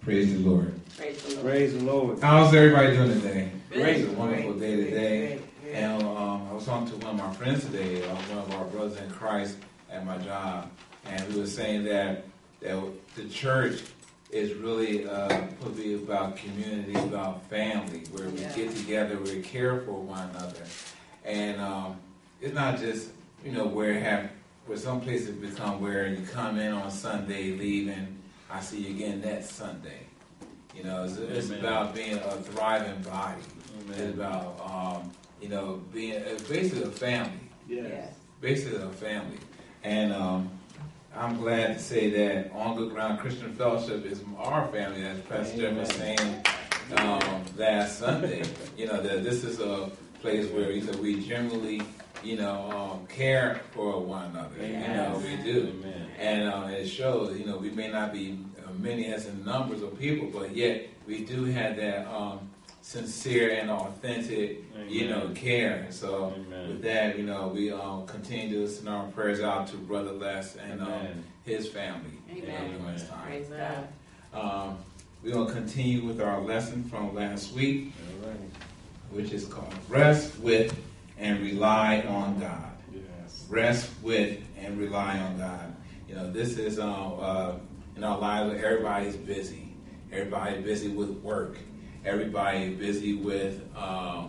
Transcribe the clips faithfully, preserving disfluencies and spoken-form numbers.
Praise the Lord. Praise the Lord. Praise the Lord. How's everybody doing today? Great. It's a wonderful Great. day today. Great. Great. And um, I was talking to one of my friends today, uh, one of our brothers in Christ at my job, and we were saying that, that the church is really uh, supposed to be about community, about family, where we Yeah. get together, we care for one another. And um, it's not just, you know, where it have, where some places become where you come in on Sunday, leave, and I see you again next Sunday. You know, it's, it's about being a thriving body. Amen. It's about, um, you know, being it's basically a family. Yes. Yes. Basically a family. And um, I'm glad to say that On Good Ground Christian Fellowship is our family, as Pastor Jeff was saying um, last Sunday. You know, that this is a place where he said we generally, you know, um, care for one another. Yes. You know, we do. Amen. And um, it shows, you know, we may not be uh, many as in numbers of people, but yet we do have that um, sincere and authentic, Amen. you know, care. And so Amen. with that, you know, we um, continue to send our prayers out to Brother Les and um, Amen. his family. Amen. You know, during this time. Praise God. Um, we're going to continue with our lesson from last week, All right. which is called Rest With and Rely on God. Yes. Rest with and rely on God. You know, this is um, uh, in our lives. Everybody's busy. Everybody's busy with work. Everybody busy with um,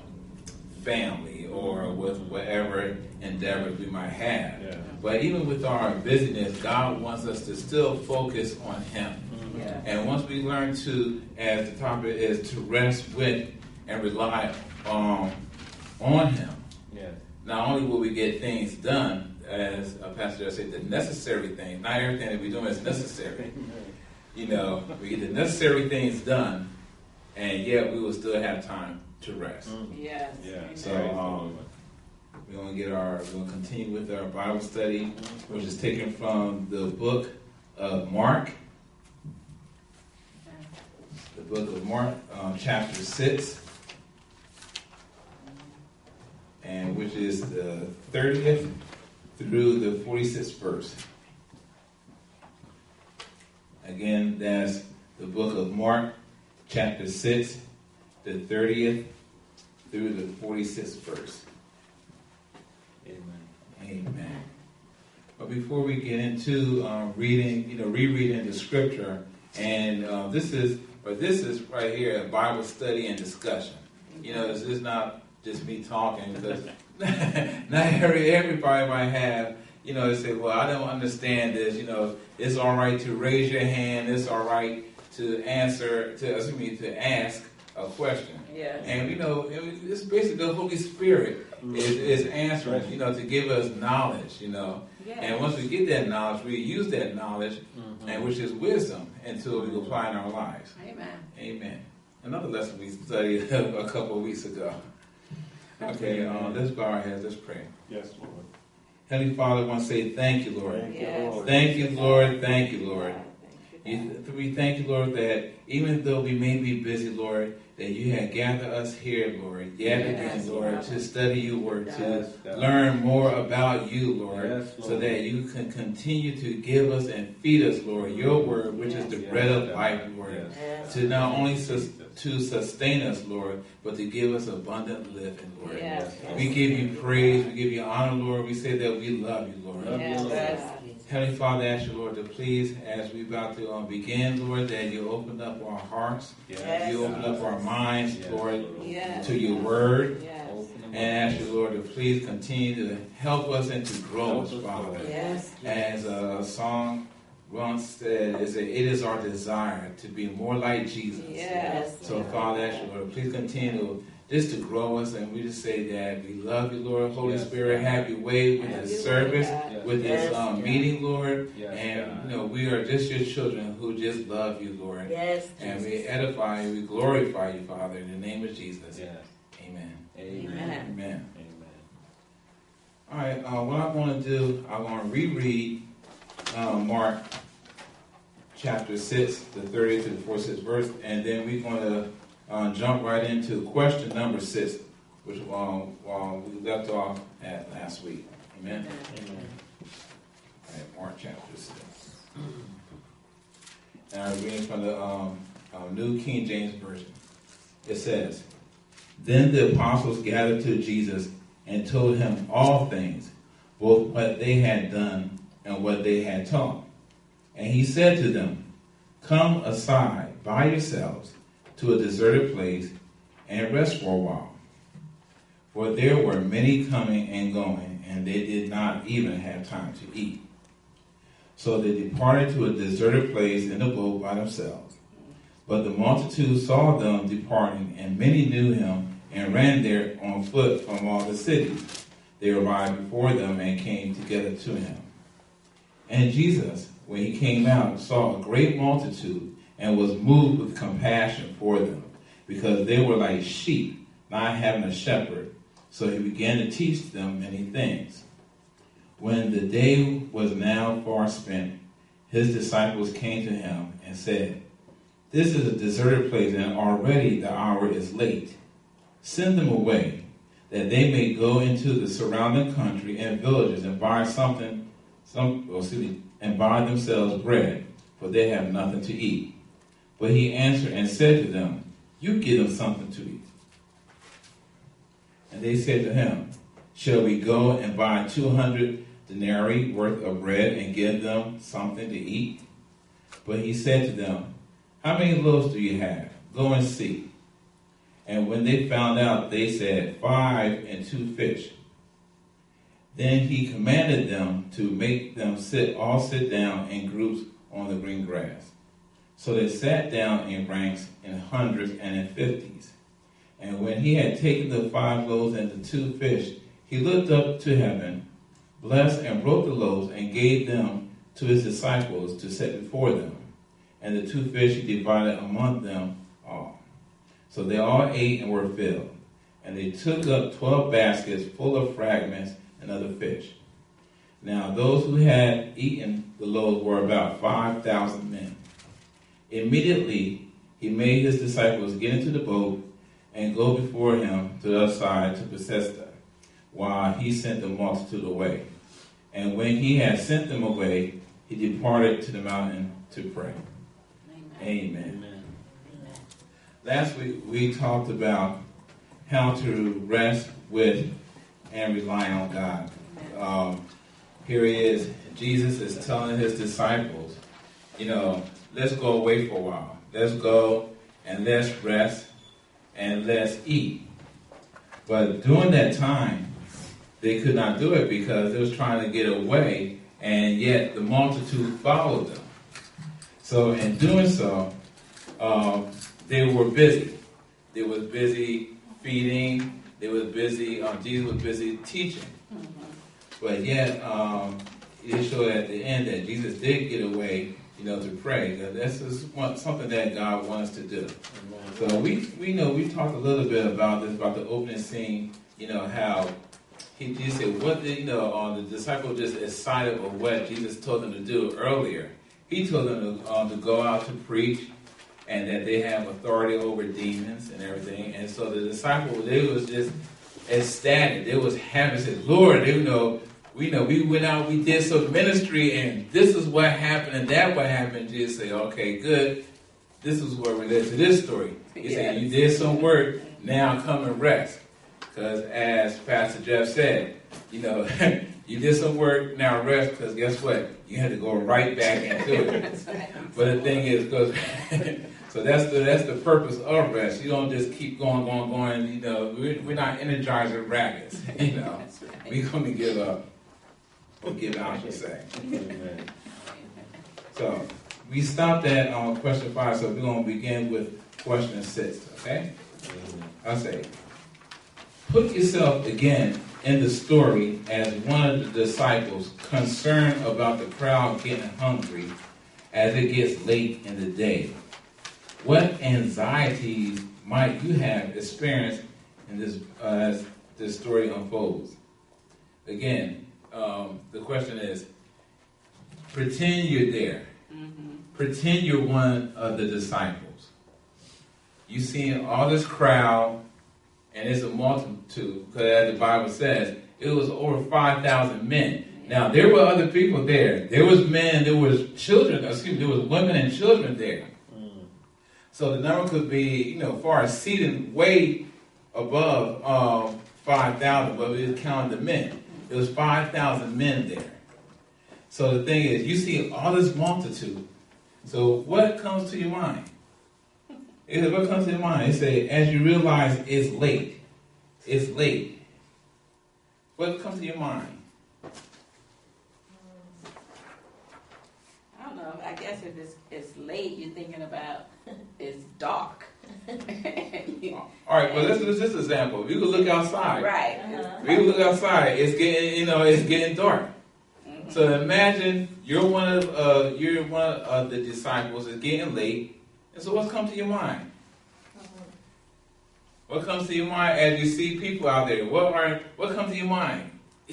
family or with whatever endeavors we might have. Yeah. But even with our busyness, God wants us to still focus on Him. Yeah. And once we learn to, as the topic is, to rest with and rely um, on Him, Yes. not only will we get things done, as a pastor just said, the necessary things. Not everything that we're doing is necessary. You know, we get the necessary things done, and yet we will still have time to rest. Yes. Yeah. So um, we're going to get our, we're going to continue with our Bible study, which is taken from the book of Mark. The book of Mark, um, chapter six. And which is the thirtieth through the forty-sixth verse. Again, that's the book of Mark, chapter six, the thirtieth through the forty-sixth verse. Amen. Amen. But before we get into um, reading, you know, rereading the scripture, and uh, this is, but this is right here a Bible study and discussion. You know, this is not just me talking, because not every everybody might have, you know, they say, well, I don't understand this. You know, it's all right to raise your hand. It's all right to answer, to excuse me, to ask a question. Yes. And, you know, it- it's basically the Holy Spirit is, is answering, you know, to give us knowledge, you know. Yes. And once we get that knowledge, we use that knowledge, and which is wisdom, until we apply in our lives. Amen. Amen. Another lesson we studied a couple of weeks ago. Okay, uh, let's bow our heads, let's pray. Yes, Lord. Heavenly Father, I want to say thank you, Lord. Thank you, Yes. Lord. Thank you, Lord. Thank you, Lord. Thank you, You- We thank you, Lord, that even though we may be busy, Lord, that you have gathered us here, Lord, yet Yes, again, Lord, Lord. to study your word, to Yes, God. learn more about you, Lord, Yes, so Lord. that you can continue to give us and feed us, Lord, your word, which is the Yes, bread of God. life, Lord, Yes. Yes. to not only sus- to sustain us, Lord, but to give us abundant living, Lord. Yes. We give you praise, we give you honor, Lord. We say that we love you, Lord. Love you, Lord. Yes. Heavenly Father, I ask you, Lord, to please, as we about to um, begin, Lord, that you open up our hearts, Yes, you open up our minds, Yes, Lord, Yes. to your word, Yes. Open them and up. ask you, Lord, to please continue to help us and to grow us, Help us, Father. Lord. Yes. As a song once said, is that it is our desire to be more like Jesus. Yes. So, Father, I ask you, Lord, please continue to just to grow us, and we just say that we love you, Lord. Holy Yes, Spirit, God. have your way with Have this your way, service, God. Yes. with this Yes, um, God. meeting, Lord. Yes, and, God. you know, we are just your children who just love you, Lord. Yes. And we Jesus. edify you, we glorify you, Father, in the name of Jesus. Yes. Amen. Amen. Amen. Amen. Amen. All right, uh, what I'm going to do, I'm going to reread um, Mark chapter six, the thirtieth to the forty-sixth verse, and then we're going to uh, jump right into question number six, which um, um, we left off at last week. Amen? Amen. All right, Mark chapter six. And I'm reading from the um, um, New King James Version. It says, "Then the apostles gathered to Jesus and told him all things, both what they had done and what they had taught. And he said to them, 'Come aside by yourselves to a deserted place and rest for a while.' For there were many coming and going, and they did not even have time to eat. So they departed to a deserted place in a boat by themselves. But the multitude saw them departing, and many knew him, and ran there on foot from all the cities. They arrived before them and came together to him. And Jesus, when he came out, saw a great multitude, and was moved with compassion for them, because they were like sheep, not having a shepherd. So he began to teach them many things. When the day was now far spent, his disciples came to him and said, 'This is a deserted place, and already the hour is late. Send them away, that they may go into the surrounding country and villages and buy something, some, or excuse me, and buy themselves bread, for they have nothing to eat.' But he answered and said to them, 'You give them something to eat.' And they said to him, 'Shall we go and buy two hundred denarii worth of bread and give them something to eat?' But he said to them, 'How many loaves do you have? Go and see.' And when they found out, they said, 'Five and two fish.' Then he commanded them to make them sit, all sit down in groups on the green grass. So they sat down in ranks, in hundreds and in fifties. And when he had taken the five loaves and the two fish, he looked up to heaven, blessed and broke the loaves, and gave them to his disciples to set before them. And the two fish he divided among them all. So they all ate and were filled. And they took up twelve baskets full of fragments and other fish. Now those who had eaten the loaves were about five thousand men. Immediately he made his disciples get into the boat and go before him to the other side to Bethsaida, while he sent the multitude away. And when he had sent them away, he departed to the mountain to pray." Amen. Amen. Amen. Last week we talked about how to rest with and rely on God. Um, here he is. Jesus is telling his disciples, you know, let's go away for a while. Let's go and let's rest and let's eat. But during that time, they could not do it because they was trying to get away, and yet the multitude followed them. So in doing so, um, they were busy. They was busy feeding. They was busy. Um, Jesus was busy teaching. But yet, um, it showed at the end that Jesus did get away, you know, to pray. This is one, something that God wants to do. So we we know we talked a little bit about this, about the opening scene. You know how he just said, what did, you know, uh, the disciples just excited of what Jesus told them to do earlier. He told them to, um, to go out to preach, and that they have authority over demons and everything. And so the disciples, they was just ecstatic. They was happy. Said, "Lord, you know, we know we went out, we did some ministry, and this is what happened, and that what happened." Jesus said, "Okay, good. This is where we led to this story." He yes. said, "You did some work. Now come and rest." Because as Pastor Jeff said, you know, you did some work. Now rest. Because guess what? You had to go right back into it. But the thing is, because so that's the that's the purpose of rest. You don't just keep going, going, going. You know, we're, we're not Energizer rabbits. You know, right. We're going to give up or give out, I should say. So we stopped at um, question five. So we're going to begin with question six. Okay? I say, put yourself again in the story as one of the disciples concerned about the crowd getting hungry as it gets late in the day. What anxieties might you have experienced in this uh, as this story unfolds? Again, um, the question is, pretend you're there. Mm-hmm. Pretend you're one of the disciples. You seeing all this crowd, and it's a multitude, because as the Bible says, it was over five thousand men. Now, there were other people there. There was men, there was children, excuse me, there was women and children there. Mm. So the number could be, you know, far exceeding way above um, five thousand, but we was counting the men. It was five thousand men there. So the thing is, you see all this multitude. So what comes to your mind? It said, what comes to your mind? It said, as you realize it's late. It's late. What comes to your mind? I don't know. I guess if it's it's late, you're thinking about it's dark. All right, well, let's use this example. You can look outside. Right. Uh-huh. We can look outside. It's getting, you know, it's getting dark. Mhm. So imagine you're one of uh, you're one of the disciples. It's getting late, and so what's come to your mind? What comes to your mind as you see people out there? What are what comes to your mind?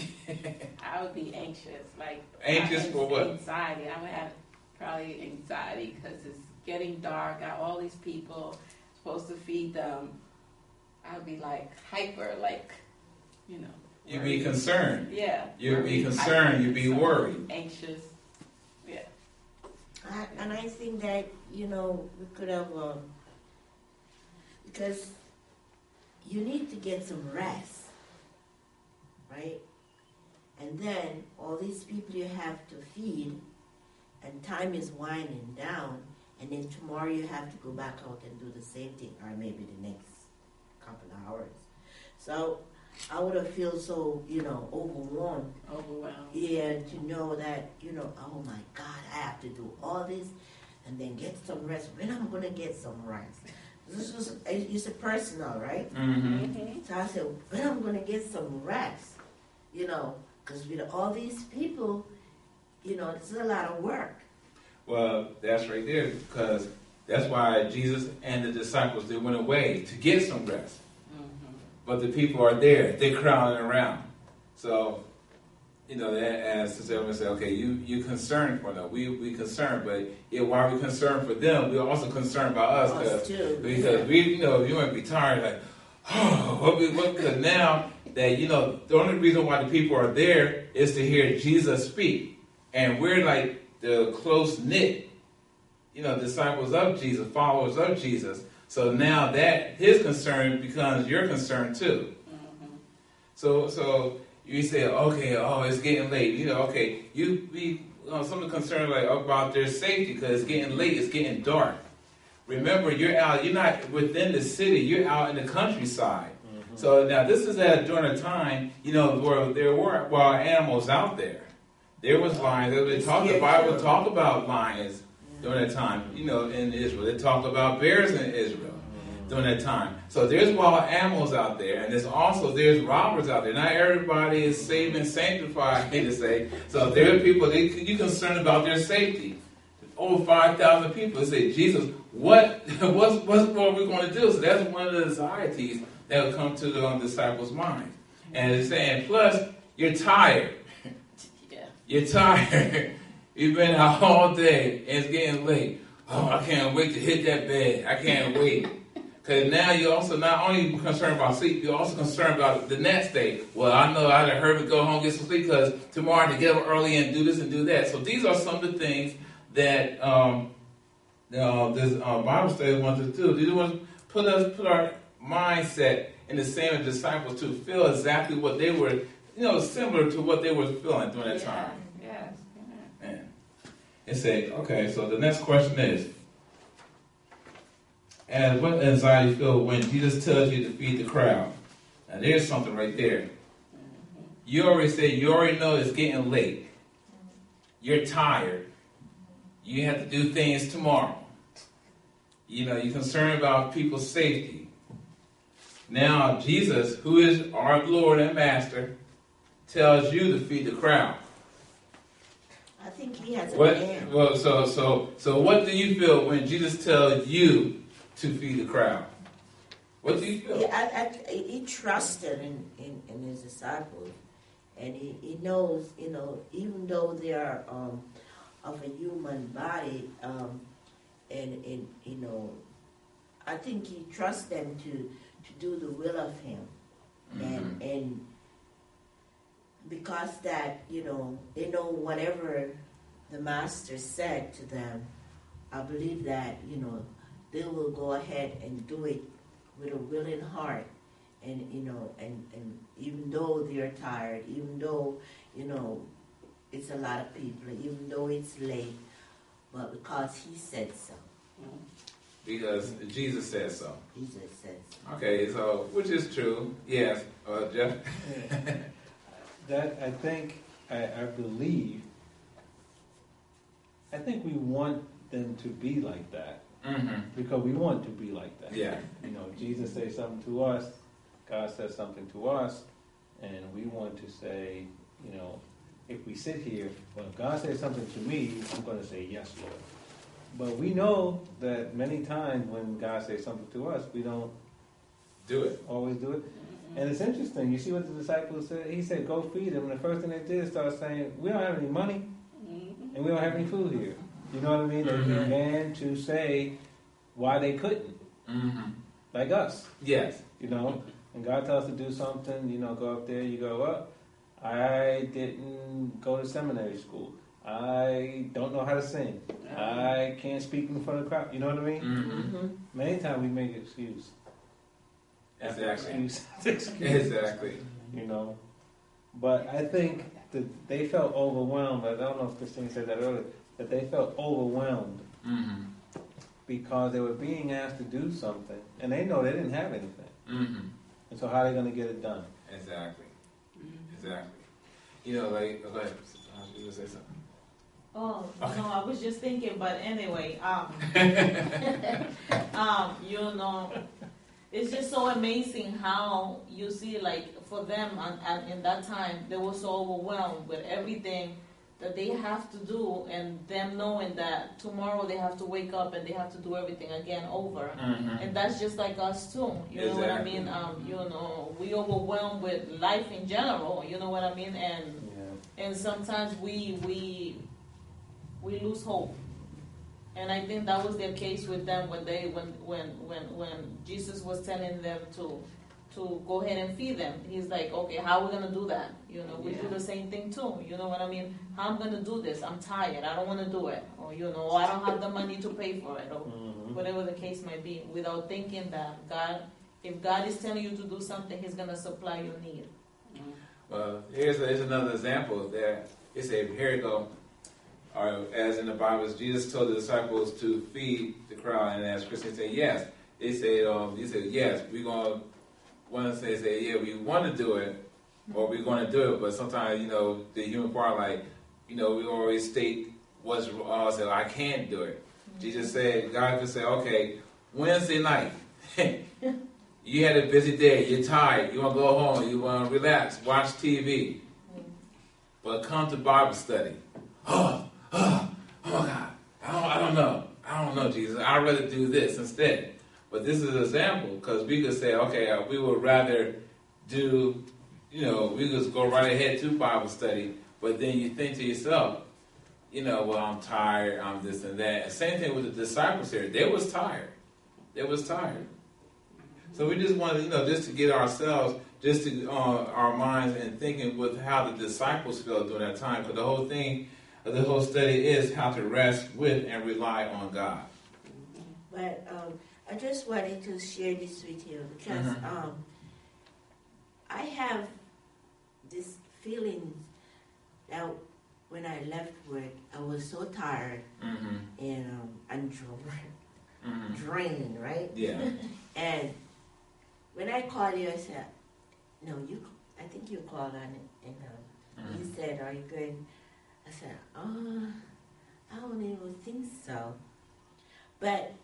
I would be anxious, like Anxious I- for what? Anxiety. I would have probably anxiety because it's getting dark. Got all these people supposed to feed them. I would be like hyper, like you know. You'd be worried. concerned. Yeah. You'd be worried, concerned. hyper, You'd be concerned, worried. anxious. Yeah. I, and I think that, you know, we could have, um, because you need to get some rest, right? And then all these people you have to feed, and time is winding down, and then tomorrow you have to go back out and do the same thing, or maybe the next couple of hours. So I would have feel so, you know, overwhelmed. Overwhelmed. Yeah, to know that, you know, oh my God, I have to do all this and then get some rest. When I'm going to get some rest? This was, it's a personal, right? Mm-hmm. Mm-hmm. So I said, when I'm going to get some rest? You know, because with all these people, you know, it's a lot of work. Well, that's right there, because that's why Jesus and the disciples, they went away to get some rest. But the people are there. They're crowding around. So, you know, as Sister Evelyn said, okay, you you concerned for them. We we concerned, but yeah, while we're concerned for them, we're also concerned about us. Us Cause, too. because we, you know, you might be tired, like, oh, what we, what, because now that, you know, the only reason why the people are there is to hear Jesus speak. And we're like the close-knit, you know, disciples of Jesus, followers of Jesus. So now that his concern becomes your concern too. Mm-hmm. So so you say, okay, oh, it's getting late. You know, okay, you be uh, some of the concern like about their safety because it's getting late, it's getting dark. Remember, you're out. You're not within the city. You're out in the countryside. Mm-hmm. So now this is at during a time, you know, where there were wild animals out there. There was lions. They talk, the Bible talk about lions during that time, you know, in Israel. They talk about bears in Israel during that time. So there's wild animals out there, and there's also, there's robbers out there. Not everybody is saved and sanctified, to say. So there are people, they, you're concerned about their safety. Over five thousand people. They say, Jesus, what, what's, what's what we're going to do? So that's one of the anxieties that will come to the um, disciples' minds. And it's saying, plus, you're tired. Yeah. You're tired. You've been out all day, and it's getting late. Oh, I can't wait to hit that bed. I can't wait. Because now you're also not only concerned about sleep, you're also concerned about the next day. Well, I know I gotta hurry to go home and get some sleep because tomorrow I have to get up early and do this and do that. So these are some of the things that um, uh, this uh, Bible study wants to do. These want to put us, put our mindset in the same as disciples to feel exactly what they were, you know, similar to what they were feeling during that Yeah. time. Yes. Yeah. Man. It said, okay, so the next question is, and what anxiety you feel when Jesus tells you to feed the crowd? Now there's something right there. You already said, you already know it's getting late. You're tired. You have to do things tomorrow. You know, you're concerned about people's safety. Now Jesus, who is our Lord and Master, tells you to feed the crowd. I think he has a What? plan. Well, so so so, what do you feel when Jesus tells you to feed the crowd? What do you feel? Yeah, I, I, he trusted in, in, in his disciples, and he, he knows, you know, even though they are um, of a human body, um, and, and you know, I think he trusts them to, to do the will of him, Mm-hmm. and and because that, you know, they know whatever the master said to them, I believe that, you know, they will go ahead and do it with a willing heart. And, you know, and, and even though they're tired, even though, you know, it's a lot of people, even though it's late, but because he said so. Because Jesus said so. Jesus said so. Okay, so, which is true. Yes. Uh, Jeff? That, I think, I, I believe, I think we want them to be like that. Mm-hmm. Because we want to be like that. Yeah. You know, Jesus says something to us, God says something to us, and we want to say, you know, if we sit here, well, if God says something to me, I'm going to say, yes, Lord. But we know that many times when God says something to us, we don't Do it. always do it. And it's interesting. You see what the disciples said? He said, go feed them. And the first thing they did is start saying, we don't have any money, and we don't have any food here. You know what I mean? They Mhm. began to say why they couldn't, Mm-hmm. like us, Yes. you know. And God tells us to do something, you know, go up there, you go up. I didn't go to seminary school. I don't know how to sing. I can't speak in front of the crowd. You know what I mean? Mm-hmm. Mm-hmm. Many times we make excuse. After Exactly. excuse, after excuse. Exactly. You know. But I think that they felt overwhelmed. I don't know if Christine said that earlier, that they felt overwhelmed Mm-hmm. because they were being asked to do something, and they know they didn't have anything. Mm-hmm. And so how are they going to get it done? Exactly. Exactly. You know, like, go ahead. I was going to say something. Oh, no, I was just thinking, but anyway, um, um, you know, it's just so amazing how you see, like, for them, and, and in that time, they were so overwhelmed with everything that they have to do, and them knowing that tomorrow they have to wake up and they have to do everything again over. Mm-hmm. And that's just like us too, you know what I Exactly. mean? Um, you know, we overwhelmed with life in general, you know what I mean? And Yeah. and sometimes we we we lose hope. And I think that was their case with them when they when when when when Jesus was telling them to to go ahead and feed them. He's like, okay, how are we gonna do that? You know, we do Yeah. the same thing too. You know what I mean? How I'm gonna do this? I'm tired. I don't want to do it, or you know, or I don't have the money to pay for it, or Mhm. whatever the case might be. Without thinking that God, if God is telling you to do something, He's gonna supply your need. Well, here's, here's another example there. It said, here you go. Or as in the Bible, Jesus told the disciples to feed the crowd, and as Christians say, yes. They said, um, he said, yes, we're going to, one of them say, say, yeah, we want to do it, or we're going to do it, but sometimes, you know, the human part, like, you know, we always state what's wrong, say, I can't do it. Jesus said, God could say, okay, Wednesday night, you had a busy day, you're tired, you want to go home, you want to relax, watch T V. But come to Bible study. Oh, oh, oh my God, I don't, I don't know. I don't know, Jesus. I'd rather do this instead. But this is an example, because we could say, okay, uh, we would rather do, you know, we just go right ahead to Bible study, but then you think to yourself, you know, well, I'm tired, I'm this and that. And same thing with the disciples here. They was tired. They was tired. So we just wanted, you know, just to get ourselves, just to, uh, our minds and thinking with how the disciples felt during that time, because the whole thing, the whole study is how to rest with and rely on God. But um, I just wanted to share this with you because Mhm. um, I have this feeling that when I left work, I was so tired Mm-hmm. and um, and dra- Mm-hmm. draining, right? Yeah. And when I called you, I said, "No, you." I think you called on it, and um, Mhm. you said, "Are you going?" I said, "Oh, I don't even think so." But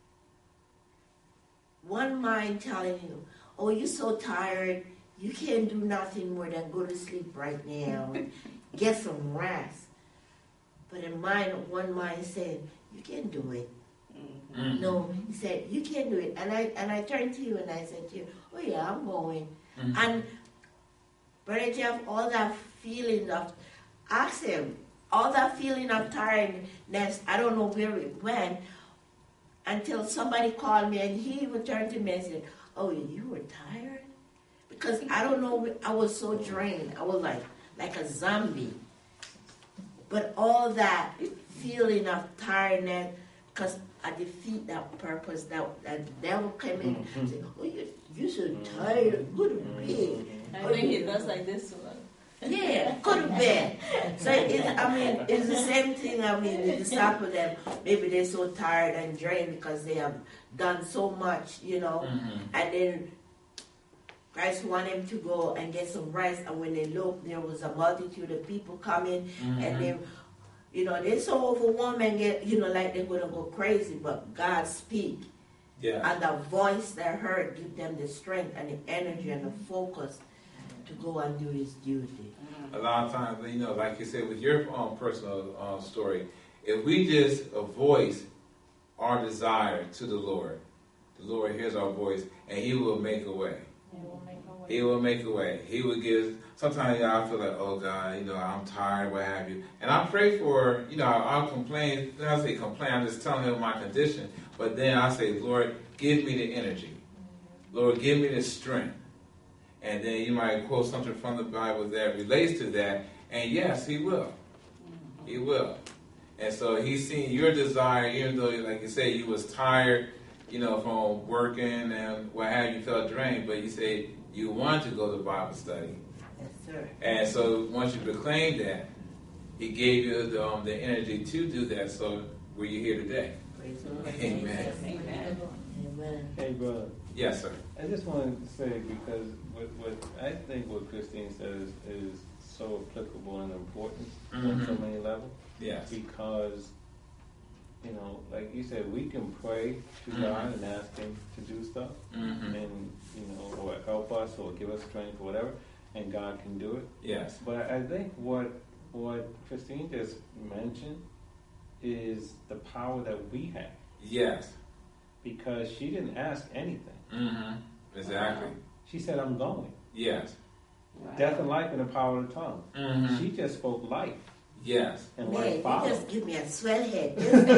one mind telling you, "Oh, you're so tired. You can't do nothing more than go to sleep right now and get some rest." But in mind, one mind said, "You can do it." Mhm. No, he said, "You can do it." And I and I turned to you and I said to you, "Oh yeah, I'm going." Mhm. And Brother Jeff, all that feeling of, ask him, all that feeling of tiredness, I don't know where it went, until somebody called me and he would turn to me and said, "Oh, you were tired?" Because I don't know, I was so drained. I was like, like a zombie. But all that feeling of tiredness, because I defeat that purpose that that the devil came in Mhm. and say, oh, you, you're so tired, go to bed. I think he does like this one. Yeah, go to bed. So, it, I mean, it's the same thing. I mean, the disciples, them, maybe they're so tired and drained because they have done so much, you know, Mhm. and then Christ wanted them to go and get some rest. And when they looked, there was a multitude of people coming, Mhm. and they, you know, they're so overwhelmed and get, you know, like they're gonna go crazy. But God speak, Yeah. and the voice they heard give them the strength and the energy and the focus to go and do His duty. A lot of times, you know, like you said, with your um, personal uh, story, if we just uh, voice our desire to the Lord, the Lord hears our voice, and He will make a way. He will make a way. He will make a way. He will give. Sometimes you know, I feel like, oh God, you know, I'm tired, what have you. And I pray for, you know, I'll complain. When I say complain, I'm just telling Him my condition. But then I say, Lord, give me the energy. Lord, give me the strength. And then you might quote something from the Bible that relates to that. And yes, He will. He will. And so He's seen your desire, even though, like you say, you was tired, you know, from working and what have you, felt drained. But you say you want to go to Bible study. Yes, sir. And so once you proclaimed that, He gave you the, um, the energy to do that. So we're here today. Praise the Lord. Amen. Amen. Amen. Hey, brother. Yes, sir. I just wanted to say, because what, what I think what Christine says is so applicable and important on so Mhm. many levels, Yes. because, you know, like you said, we can pray to Mhm. God and ask Him to do stuff, Mm-hmm. and, you know, or help us, or give us strength, or whatever, and God can do it. Yes. But I think what, what Christine just mentioned is the power that we have, Yes. because she didn't ask anything. Mm-hmm. Exactly. She said, I'm going. Yes. Wow. Death and life in the power of the tongue. Mm-hmm. She just spoke life, Yes. and Man, life you followed. just give me a swell head.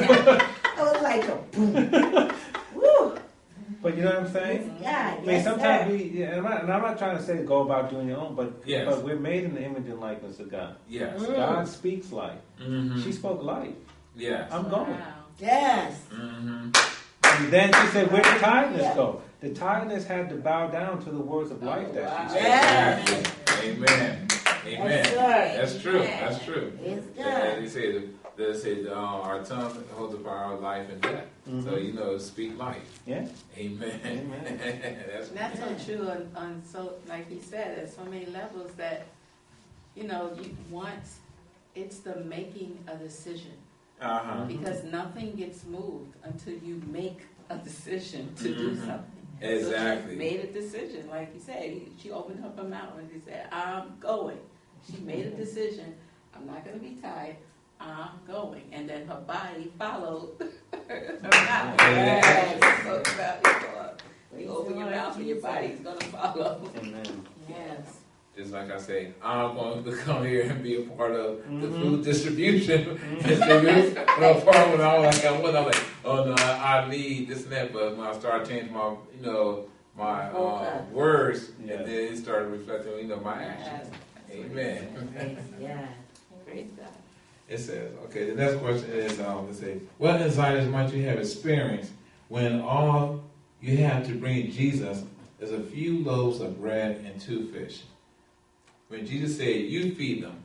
I was like a boom. Woo. But you know what I'm saying? Yeah, I mean, yes, sometimes sir. we, yeah, and I'm, not, and I'm not trying to say go about doing your own, but, Yes. but we're made in the image and likeness of God. Yes. Mm. God speaks life. Mm-hmm. She spoke life. Yes. I'm going. Wow. Yes. Mm-hmm. And then she said, where did tiredness Yeah. go? The tiredness had to bow down to the words of life that she said. Yeah. Exactly. Amen. Amen. Yes, sir. That's true. That's true. Yes, As sir. they say, the, they say uh, our tongue holds the power of life and death. So Mhm. you know, speak life. Yeah. Amen. Amen. That's And that's so true on, on so like he said, there's so many levels that, you know, you once it's the making a decision. uh huh. Because nothing gets moved until you make a decision to do Mhm. something. Exactly. So she made a decision, like you said. She opened up her mouth and she said, "I'm going." She made a decision. I'm not going to be tired. I'm going, and then her body followed her mouth. Yes. That's so valuable. You open your mouth and your body's going to follow. Amen. Yes. Just like I say, I'm going to come here and be a part of the Mhm. food distribution. Distribution. When I was part when I was like, I was, I was like, oh no, I, I need this and that. But when I started changing my, you know, my uh, Okay. words, Yes. and then it started reflecting, you know, my Yes. actions. Amen. Praise God. Praise God. It says, okay, the next question is, um, let's say, what insights might you have experienced when all you have to bring Jesus is a few loaves of bread and two fish? When Jesus said, you feed them,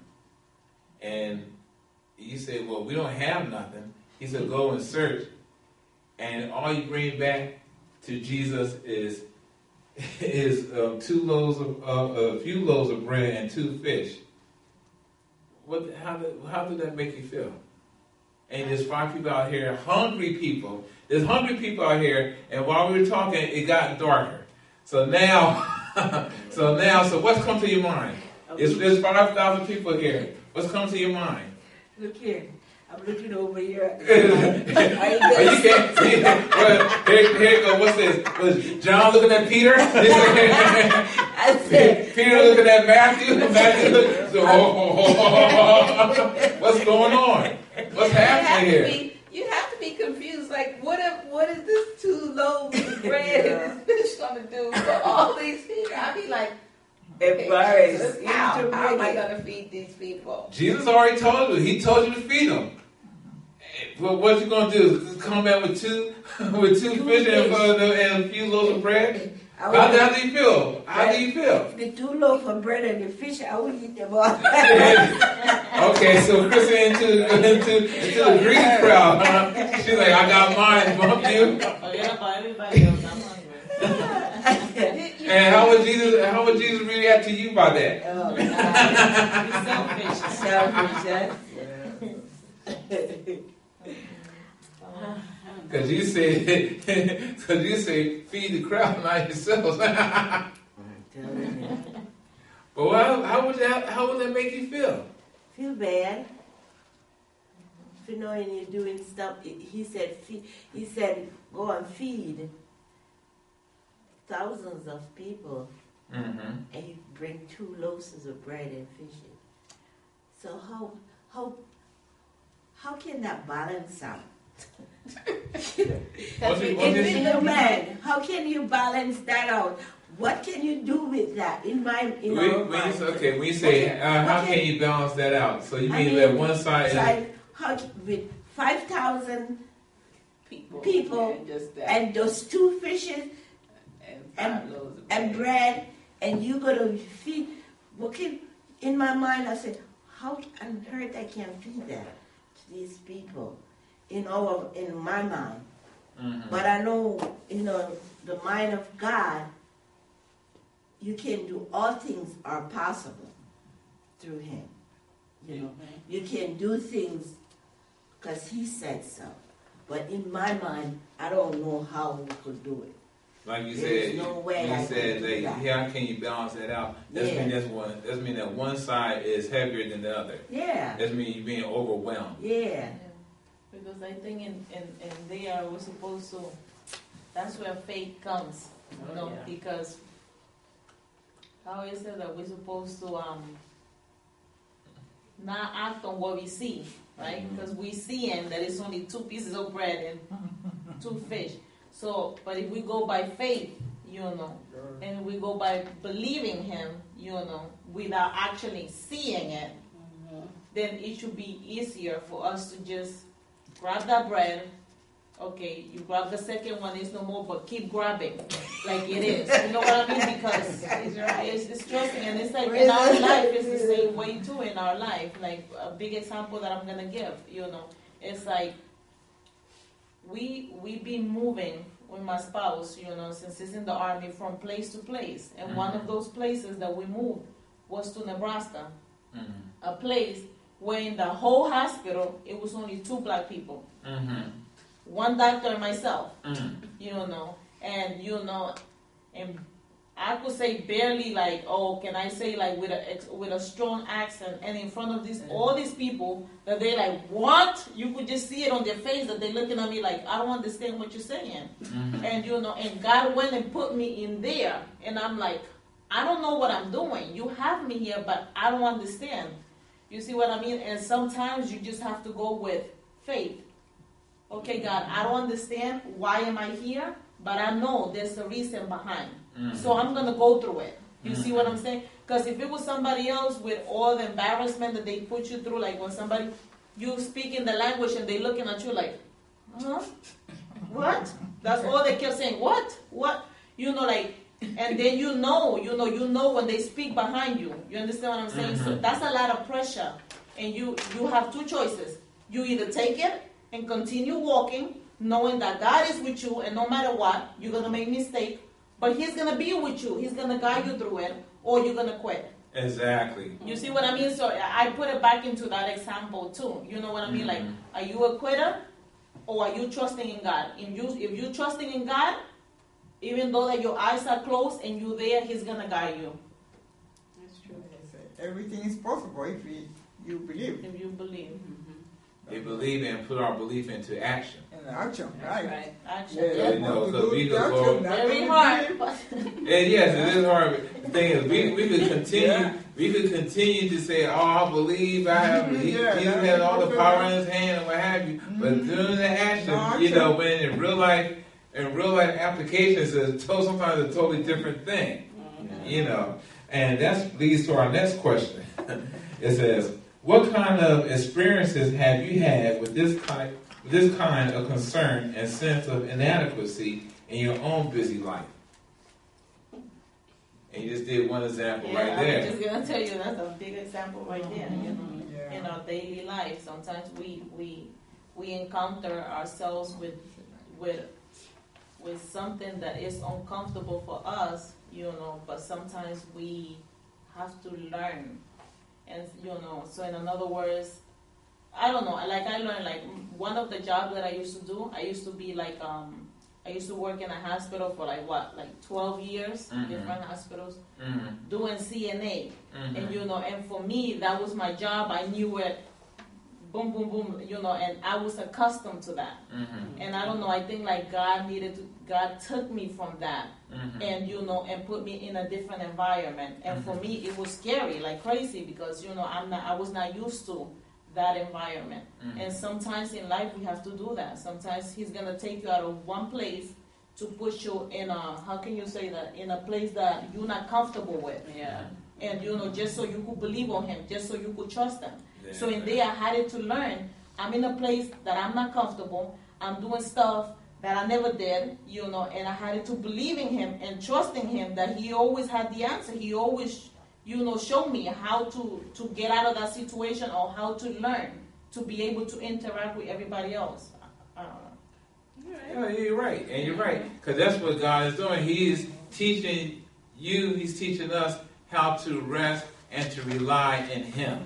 and you say, well, we don't have nothing. He said, go and search, and all you bring back to Jesus is is um, two loaves of uh, a few loaves of bread and two fish. What? How did how did that make you feel? And there's five people out here, hungry people. There's hungry people out here, and while we were talking, it got darker. So now, so now, so what's come to your mind? It's, there's five thousand people here. What's come to your mind? Look here. I'm looking over here. Oh, you can't see it. Well, here, here you go. What's this? Was John looking at Peter? I said, Peter looking at Matthew? Matthew look, so, what's going on? What's You have happening to here? be, you have to be confused. Like, what if, what is this two loaves of bread and this fish going to do for all these people? I'd be like, okay, embarrassed. Jesus, You how, need to how am I bring it. going to feed these people? Jesus already told you. He told you to feed them. Well, what you gonna do? Just come back with two, with two fish and, uh, and a few loaves of bread? I How, would, how do you feel? How do you feel? the two loaves of bread and the fish, I would eat them all. Okay, so Chris into into into the greedy crowd. Huh? She's like, I got mine. Bump you. Forget about everybody else. I'm hungry. And how would Jesus? How would Jesus react to you by that? Oh, Be selfish. selfish, huh? Because you said, because you say, feed the crowd, not yourselves. But how, how would that? How would that make you feel? Feel bad. For knowing you're doing stuff. He said, feed, he said, go and feed thousands of people, Mm-hmm. and you bring two loaves of bread and fish. So how how how can that balance out? What's it- what's In it- being a man, how can you balance that out? What can you do with that in my in When, our when you mind? say, okay, when you say, Okay, uh, how okay. can you balance that out? So you I mean, mean, that one side It's is like how with five thousand People, People and just that, and those two fishes and, and- five loaves of and bread, and you gonna feed. Okay, in my mind, I said, how on earth I can feed that to these people? In our in my mind. Mhm. But I know, you know, the mind of God, you can do all things are possible through Him. You know, you can do things because He said so. But in my mind, I don't know how we could do it. like you There's said. no way you I said can do that. that. How can you balance that out? That's Yeah. mean that's one. That's mean that one side is heavier than the other. Yeah, That's mean you being overwhelmed. yeah, Because I think in, in, in there we're supposed to, that's where faith comes, you Oh, know, yeah. because how is it that we're supposed to um not act on what we see, right? Mhm. Because we see in that it's only two pieces of bread and two fish. So, but if we go by faith, you know, and we go by believing Him, you know, without actually seeing it, Mhm. then it should be easier for us to just grab that bread. Okay, you grab the second one, it's no more, but keep grabbing like it is. You know what I mean? Because it's, it's trusting, and it's like in our life, it's the same way too in our life. Like a big example that I'm gonna give, you know, it's like we we been moving with my spouse, you know, since he's in the army from place to place, and one of those places that we moved was to Nebraska, Mm-hmm. a place where in the whole hospital it was only two black people, Mm-hmm. one doctor and myself, Mm-hmm. you know, and you know, and I could say barely like, oh, can I say like with a ex- with a strong accent, and in front of these all these people that they like what? You could just see it on their face that they looking at me like I don't understand what you're saying, Mm-hmm. and you know, and God went and put me in there, and I'm like, I don't know what I'm doing. You have me here, but I don't understand. You see what I mean? And sometimes you just have to go with faith. Okay, God, I don't understand. Why am I here? But I know there's a reason behind. Mm-hmm. So I'm going to go through it. You see what I'm saying? Because if it was somebody else with all the embarrassment that they put you through, like when somebody, you speak in the language and they looking at you like, huh? What? That's all they kept saying. What? What? You know, like, and then you know, you know, you know when they speak behind you. You understand what I'm saying? So Mhm. that's a lot of pressure. And you, you have two choices. You either take it and continue walking, knowing that God is with you, and no matter what, you're going to make mistake, but He's going to be with you. He's going to guide you through it, or you're going to quit. Exactly. You see what I mean? So I put it back into that example too. You know what I mean? Like, Mhm. are you a quitter, or are you trusting in God? If you if you're trusting in God, even though that your eyes are closed and you're there, He's gonna guide you. That's true. Everything is possible if we, you believe If you believe. Mhm. They believe and put our belief into action. in action, That's right? right. Action. Yeah, Yeah, you no, want to because do we the could action, go- not Very only hard, believe. but And yes, it is hard. The thing is, we, we could continue. Yeah. We could continue to say, "Oh, I believe. I have. He, Yeah, Jesus that- has all the that's power right. in His hand, and what have you." But Mhm. during the action, No you know, action. when in real life, in real life applications, it's to- sometimes a totally different thing. You know, and that leads to our next question. It says, "What kind of experiences have you had with this type this kind of concern and sense of inadequacy in your own busy life. And you just did one example Yeah, right there. I'm just gonna tell you that's a big example right there. You know, Yeah. in our daily life, sometimes we we we encounter ourselves with with with something that is uncomfortable for us. You know, but sometimes we have to learn, and you know. So in other words, I don't know. Like I learned, like one of the jobs that I used to do, I used to be like um. I used to work in a hospital for like what, like twelve years, Mhm. different hospitals, Mm-hmm. doing C N A. Mm-hmm. And you know, and for me, that was my job. I knew it, boom, boom, boom, you know, and I was accustomed to that. Mm-hmm. And I don't know, I think like God needed to, God took me from that Mm-hmm. and, you know, and put me in a different environment. And for me, it was scary, like crazy, because, you know, I'm not, I was not used to that environment. Mm-hmm. And sometimes in life, we have to do that. Sometimes He's going to take you out of one place to put you in a, how can you say that, in a place that you're not comfortable with. Yeah. And, you know, just so you could believe on Him, just so you could trust Him. Yeah. So in there, I had it to learn. I'm in a place that I'm not comfortable. I'm doing stuff that I never did, you know, and I had it to believe in Him and trusting Him that He always had the answer. He always, you know, showed me how to, to get out of that situation or how to learn to be able to interact with everybody else. I don't know. Yeah, you're right, and you're right, because that's what God is doing. He is teaching you, He's teaching us how to rest and to rely in Him.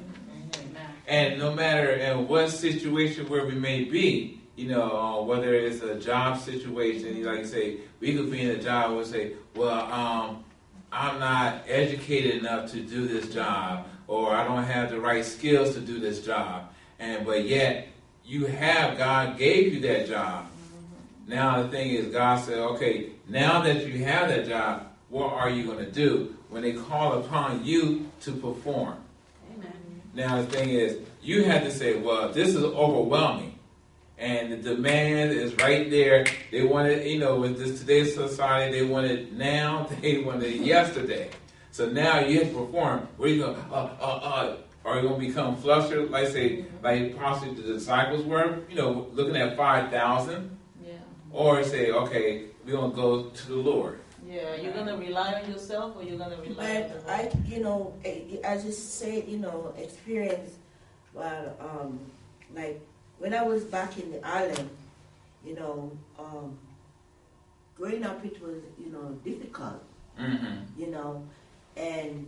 And no matter in what situation where we may be, you know, uh, whether it's a job situation, like you say, we could be in a job where we say, well, um, I'm not educated enough to do this job, or I don't have the right skills to do this job, and but yet you have, God gave you that job. Now the thing is, God said, okay, now that you have that job, what are you going to do when they call upon you to perform? Amen. Now the thing is, you have to say, well, this is overwhelming. And the demand is right there. They want it, you know, with this today's society, they want it now, they want it yesterday. So now you have to perform. Where you going? Uh, uh, uh. Are you going to become flustered, like say, like possibly the disciples were, you know, looking at five thousand? Yeah. Or say, okay, we're going to go to the Lord. Yeah, you're going to rely on yourself or you're going to rely on the But Lord? I, you know, I, I just say, you know, experience, well, um, like when I was back in the island, you know, um, growing up it was, you know, difficult, Mm-hmm. you know, and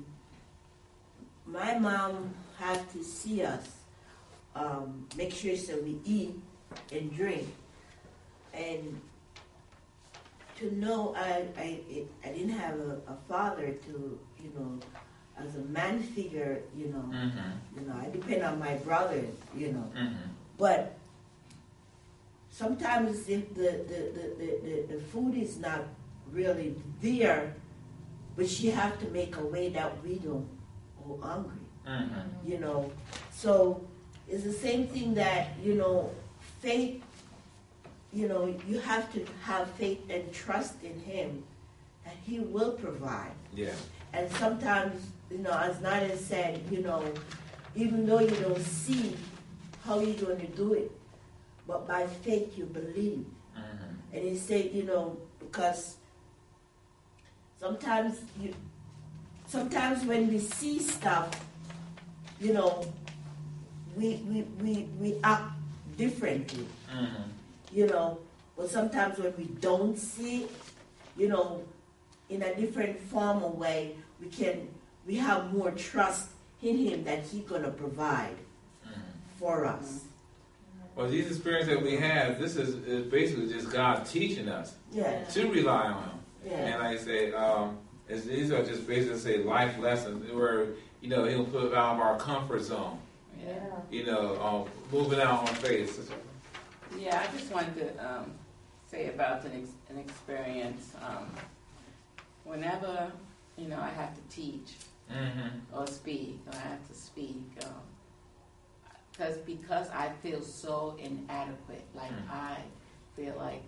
my mom had to see us, um, make sure so we eat and drink, and to know I I, it, I didn't have a, a father to, you know, as a man figure, you know, Mm-hmm. you know, I depend on my brothers, you know, Mm-hmm. but sometimes the the, the, the, the, the food is not really there, but she have to make a way that we don't go hungry. Mm-hmm. You know, so it's the same thing that, you know, faith, you know, you have to have faith and trust in Him that He will provide. Yeah. And sometimes, you know, as Nadia said, you know, even though you don't see how you're going to do it, but by faith you believe. Mm-hmm. And He said, you know, because sometimes you, sometimes when we see stuff, you know, we we, we, we act differently, Mm-hmm. you know. But sometimes when we don't see it, you know, in a different form or way, we can we have more trust in Him that He's gonna provide Mm-hmm. for us. Well, these experiences that we have, this is, is basically just God teaching us Yeah, to rely on Him. yeah, And like I say, um, it's, these are just basically say life lessons where, you know, He'll put us out of our comfort zone. Yeah. You know, um, moving out on faith. Yeah, I just wanted to um, say about an, ex- an experience. Um, whenever, you know, I have to teach Mm-hmm. or speak, or I have to speak, because because I feel so inadequate. Like Mm. I feel like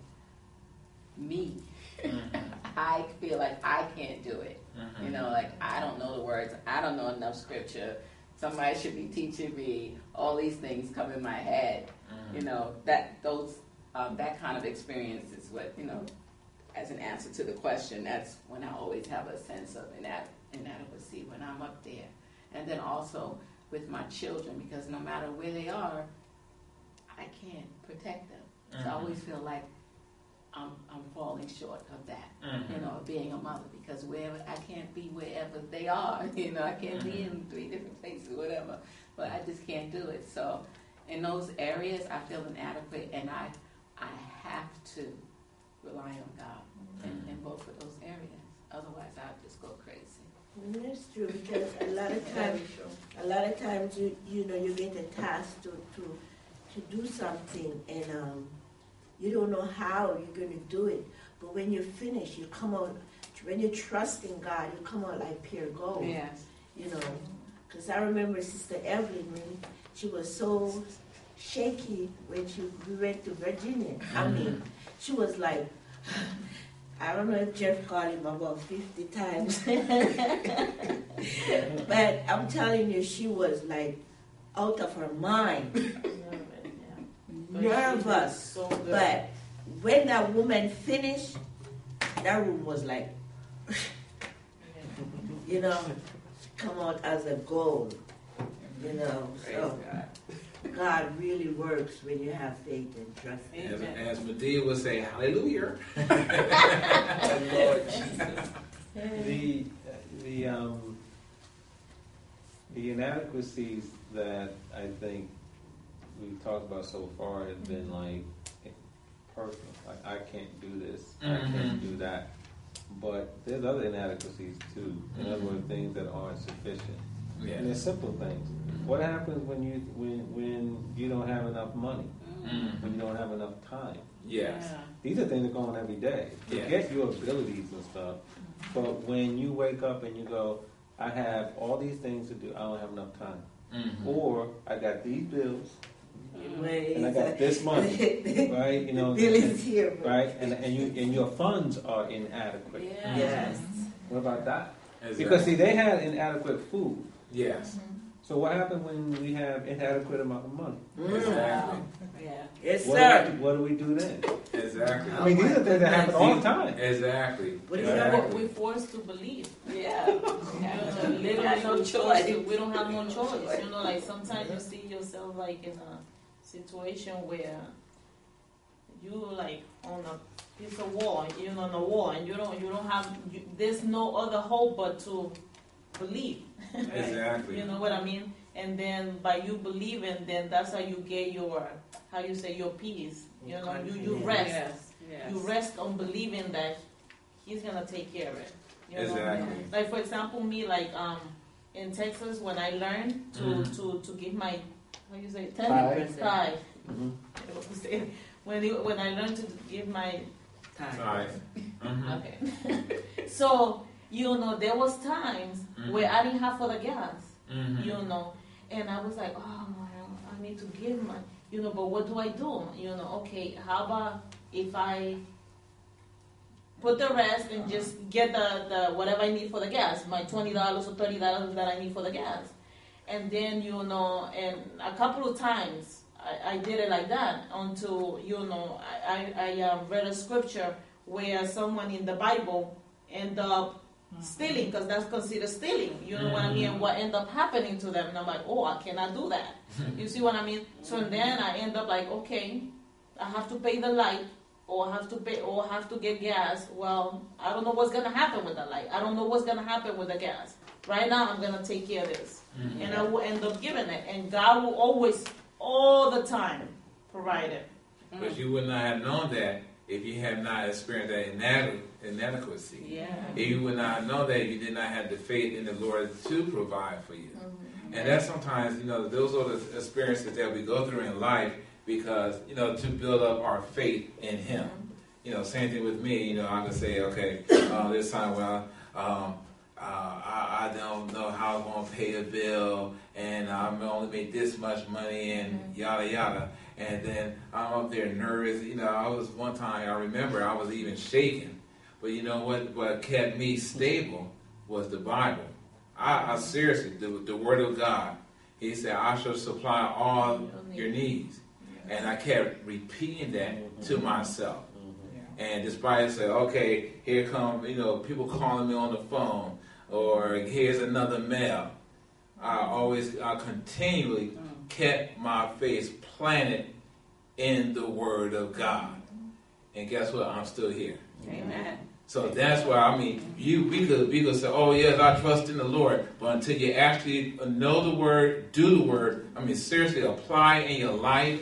me. Mm-hmm. I feel like I can't do it. Mm-hmm. You know, like I don't know the words. I don't know enough scripture. Somebody should be teaching me. All these things come in my head. Mm-hmm. You know, that those um, that kind of experience is what, you know, as an answer to the question, that's when I always have a sense of inad- inadequacy when I'm up there. And then also with my children, because no matter where they are, I can't protect them. Mm-hmm. So I always feel like I'm I'm falling short of that, Mm-hmm. you know, being a mother, because wherever I can't be wherever they are, you know, I can't be in three different places, whatever, but I just can't do it. So in those areas, I feel inadequate, and I I have to rely on God in, in both of those areas. Otherwise, I'll just go crazy. And that's true, because a lot of times, a lot of times you you know you get a task to to to do something, and um, you don't know how you're going to do it. But when you finish, you come out. When you trust in God, you come out like pure gold. Yes. You know, because I remember Sister Evelyn, when she was so shaky when she we went to Virginia. I mean, she was like, I don't know if Jeff called him about fifty times. But I'm telling you, she was like out of her mind, nervous. So good. But when that woman finished, that room was like, you know, come out as a gold. You know, Praise so God. God really works when you have faith and trust. As, Amen. as Medea would say, hallelujah. Lord Jesus. The, the, um, the inadequacies that I think we've talked about so far have been like personal. Like, I can't do this, I can't do that. But there's other inadequacies too. In other words, things that aren't sufficient. Yeah. And there's simple things. What happens when you when when you don't have enough money? Mm. When you don't have enough time? Yes. Yeah. These are things that go on every day. Yeah. Forget your abilities and stuff. But when you wake up and you go, I have all these things to do, I don't have enough time. Mm-hmm. Or I got these bills Ways, and I got this money, right? You know, Bill is here. right? And and you and your funds are inadequate. Yeah. Yes. What about that? Exactly. Because see, they had inadequate food. Yes. So what happens when we have inadequate amount of money? Exactly. Yeah. Yes, What sir. do we, what do we do then? Exactly. I mean, these are things that happen all the time. Exactly. What is Exactly. We're forced to believe. Yeah. You know, They got no literally, choice. we we don't have no choice. You know, like sometimes you see yourself like in a situation where you like on a piece of wall, you know, on a wall, and you don't, you don't have, you, there's no other hope but to believe. Exactly. You know what I mean? And then by you believing, then that's how you get your, how you say, your peace. You know, you, you rest. Yes. Yes. You rest on believing that He's gonna take care of it. You know? Exactly. Like for example, me like um in Texas when I learned to Mhm. to to give my how you say Tithe. tithe. Mhm. When you, when I learned to give my Right. Mm-hmm. okay, so you know there was times Mhm. where I didn't have for the gas. Mm-hmm. You know, and I was like, oh man, I need to give my, you know, but what do I do? You know, okay, how about if I put the rest and just get the, the whatever I need for the gas, my twenty dollars or thirty dollars that I need for the gas. And then, you know, and a couple of times I, I did it like that until, you know, I, I, I um, read a scripture where someone in the Bible end up stealing, because that's considered stealing, you know what I mean, and what end up happening to them, and I'm like, oh, I cannot do that. You see what I mean? So then I end up like, okay, I have to pay the light, or have to pay, or have to get gas. Well, I don't know what's gonna happen with the light. I don't know what's gonna happen with the gas. Right now, I'm gonna take care of this, Mm-hmm. and I will end up giving it, and God will always, all the time, provide it. But you would not have known that if you had not experienced that inadequ- inadequacy. Yeah. If you would not know that you did not have the faith in the Lord to provide for you. Mm-hmm. And that's sometimes, you know, those are the experiences that we go through in life because, you know, to build up our faith in Him. You know, same thing with me, you know, I can say, okay, uh, this time, well, um, uh, I, I don't know how I'm going to pay a bill, and I'm only make this much money, and yada, yada. And then I'm up there nervous. You know, I was one time, I remember, I was even shaking. But you know what, what kept me stable was the Bible. I, I seriously, the, the Word of God. He said, I shall supply all your needs. And I kept repeating that to myself. Yeah. And despite say, okay, here come, you know, people calling me on the phone, or here's another mail. I always, I continually kept my face planted in the Word of God. And guess what? I'm still here. Amen. So that's why, I mean, you we could we could say, oh yes, I trust in the Lord, but until you actually know the Word, do the Word, I mean, seriously apply in your life,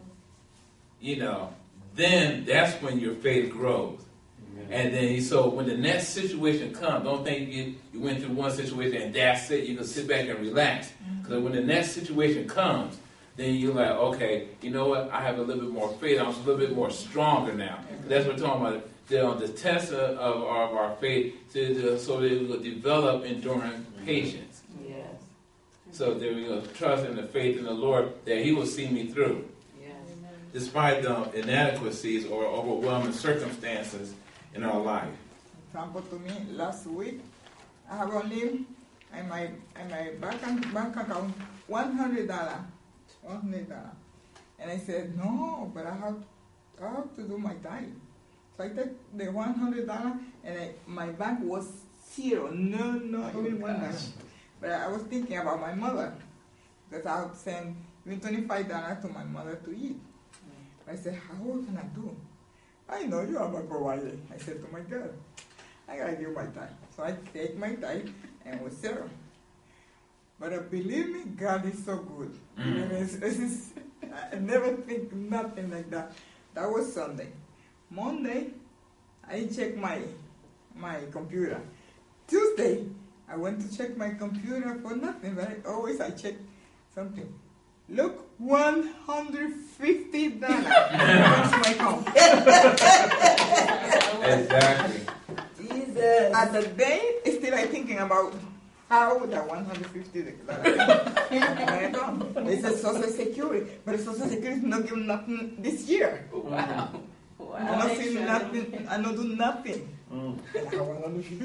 you know, then that's when your faith grows. And then, so when the next situation comes, don't think you, you went through one situation and that's it. You can sit back and relax. Because when the next situation comes, then you're like, okay, you know what? I have a little bit more faith. I'm a little bit more stronger now. That's what we're talking about. The, the test of, of our faith, to, to, so that it will develop enduring patience. Yes. So that we will trust in the faith in the Lord that He will see me through. Yes. Despite the inadequacies or overwhelming circumstances in our life. Example to me, last week, I have only in my in my bank, bank account one hundred dollars. one hundred dollars. And I said, no, but I have, I have to do my time. So I took the one hundred dollars and I, my bank was zero, no, no, even one dollar. But I was thinking about my mother, because I would send even twenty-five dollars to my mother to eat. I said, how can I do? I know you are my provider. I said to my God, I gotta give my time. So I take my time and was zero. But uh, believe me, God is so good. Mm. It's, it's, I never think nothing like that. That was Sunday. Monday, I checked my my computer. Tuesday, I went to check my computer for nothing, but I, always I check something. Look, one hundred fifty dollars to my account. Exactly. Jesus. At the day, still I'm thinking about how that one hundred fifty dollars. It's a social security, but social security is not giving nothing this year. Wow. I'm Wow. not seeing nothing. I don't do nothing. Mm. And I have one hundred fifty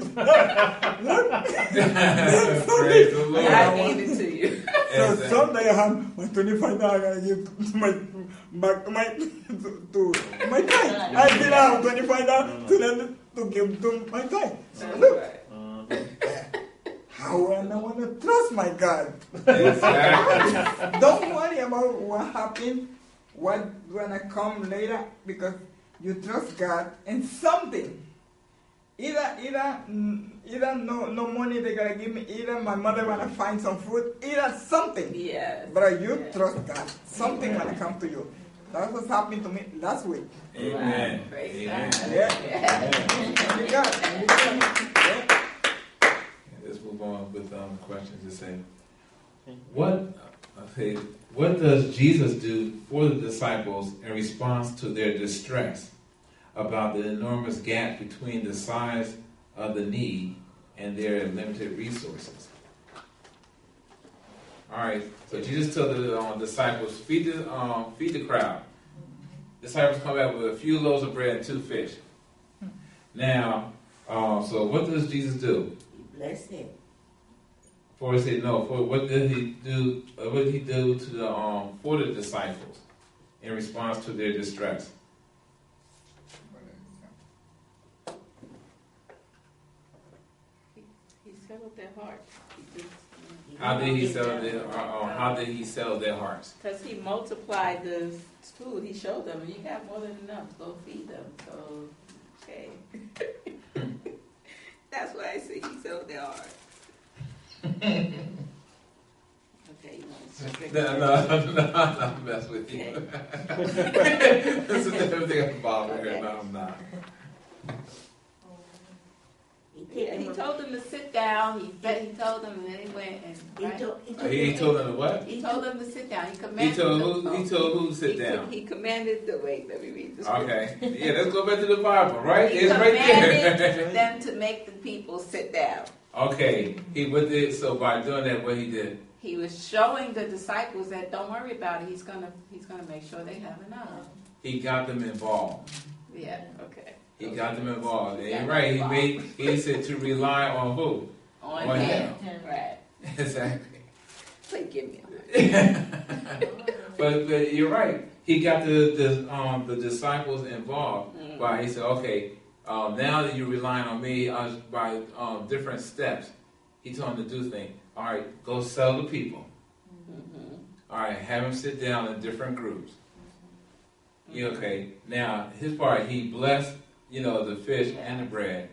Praise the Lord. God gave it to you. So Exactly. someday I have my twenty-five dollars I give to my back to my to, to my time. I still have twenty-five dollars to them to give to my time. So That's look, right. how I don't want to trust my God. Exactly. Don't worry about what happened, what gonna come later, because you trust God in something. Either, either, mm, either no, no money they gotta give me. Either my mother wanna find some food. Either something. Yes. But you Yes. trust God. Something gonna come to you. That's what's happening to me last week. Amen. Wow. Praise Amen. God. Yeah. Yeah. Thank God. Thank God. Yeah. Let's move on with um, questions. To say, what? Okay, what does Jesus do for the disciples in response to their distress about the enormous gap between the size of the need and their limited resources? All right. So Jesus told the um, disciples, "Feed the um, feed the crowd." Disciples come back with a few loaves of bread and two fish. Now, um, so what does Jesus do? Bless him. For he said no. For what did he do? Uh, what did he do to the um for the disciples in response to their distress? He settled their hearts. He just, How did he sell their? Uh, uh, how did he sell their hearts? because he multiplied the food, he showed them, you have more than enough, go feed them. So, okay. That's what I see, he settled their hearts. Okay, you want to No, no, no, I'm not mess with you. This is everything I'm bothering here. No, I'm not. He, Yeah, he told them to sit down, he fed, he told them, and then he went and, He right? told, he Uh, told, He told them to what? He told them to sit down, he He commanded told them. who? He told who to sit He- down. He commanded the, wait, let me read this. scripture. Okay. Yeah, let's go back to the Bible. Right? He It's right commanded there. them to make the people sit down. Okay. He what did so by doing that what he did? He was showing the disciples that don't worry about it. He's gonna he's gonna make sure they have enough. He got them involved. Yeah. Okay. He got them involved. And Got you're right. He them made. He said to rely on who? On On him. him. Right. Exactly. Please give me a but, but you're right. he got the the, um, the disciples involved. Mm. By he said, okay, um, now that you're relying on me uh, by um, different steps, he told them to do things. All right, go sell the people. Mm-hmm. All right, have them sit down in different groups. Yeah, okay. Now his part, he blessed, you know, the fish and the bread,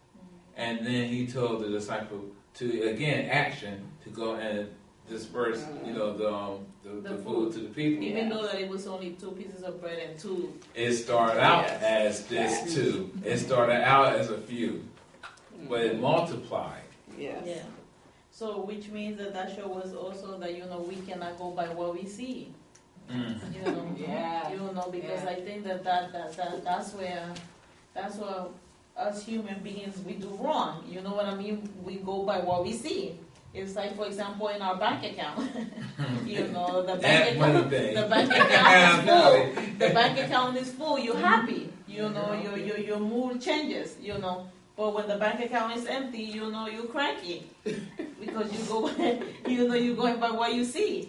and then he told the disciple to again action to go and disperse, you know, the um, the, the, The food food. to the people. Even though that it was only two pieces of bread and two. It started out Yes. as this too. It started out as a few, but it multiplied. Yes. Yeah. So which means that that show was also that, you know, we cannot go by what we see. Mm. You know, Yeah. you know, because Yeah. I think that, that, that, that that's where that's where us human beings we do wrong. You know what I mean? We go by what we see. It's like, for example, in our bank account. You know, the That bank money account, thing. the bank account is full. The bank account is full. You're happy. You know, your your your mood changes. You know. But when the bank account is empty, you know you're cranky because you go, by, you know you're going by what you see.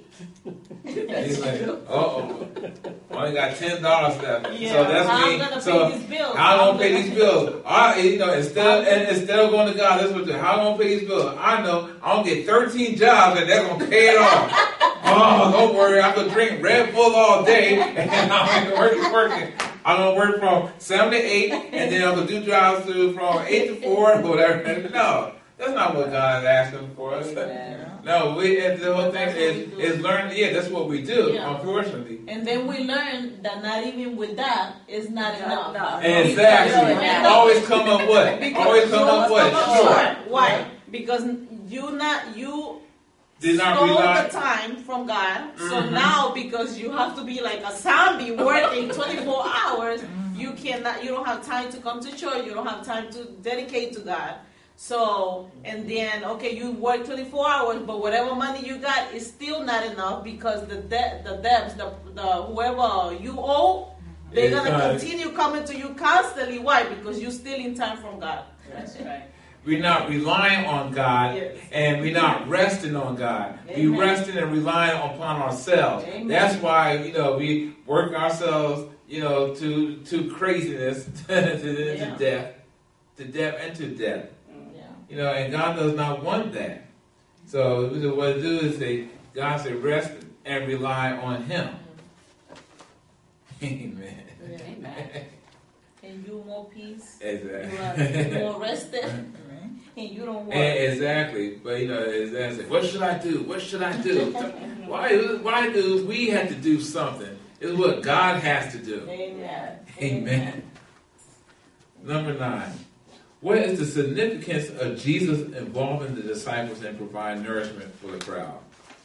He's like, oh, only got ten dollars left. Yeah, so that's how me. I'm gonna so pay these bills? how I'm I'm gonna pay gonna- these bills? I, you know, instead of, and instead of going to God, that's what. How I'm gonna pay these bills? I know I'm gonna get thirteen jobs and they're gonna pay it off. Oh, don't worry. I could drink Red Bull all day and I'm working, working. I'm gonna work from seven to eight, and then I'm gonna do jobs to from eight to four, or whatever. No, that's not what God is asking for us. Amen. No, we. And the whole But thing that's what is we do. is learn. Yeah, that's what we do. Yeah. Unfortunately. And then we learn that not even with that is not Not enough. enough. Exactly. Yeah. Always come up what? Because Always come you up always what? come up Sure. short. Why? Because you not you Did not stole rely. the time from God. So Mhm. now because you have to be like a zombie working twenty-four hours, you cannot you don't have time to come to church, you don't have time to dedicate to God. So and then okay, you work twenty-four hours, but whatever money you got is still not enough because the debt the debts, the the whoever you owe, they're gonna Exactly. continue coming to you constantly. Why? Because you're stealing time from God. That's right. We're not relying on God, Yes. and we're not resting on God. Amen. We're resting and relying upon ourselves. Amen. That's why you know we work ourselves, you know, to to craziness, to, to Yeah. death, to death and to death. Yeah. You know, and God does not want that. So what to do is say, God said, rest and rely on Him. Amen. Yeah. Amen. And you more peace. Exactly. You are more rested, Amen. and you don't work. Eh, Exactly, but you know, exactly. What should I do? What should I do? Why? Why do we have to do something? It's what God has to do. Amen. Amen. Number nine. What is the significance of Jesus involving the disciples and providing nourishment for the crowd?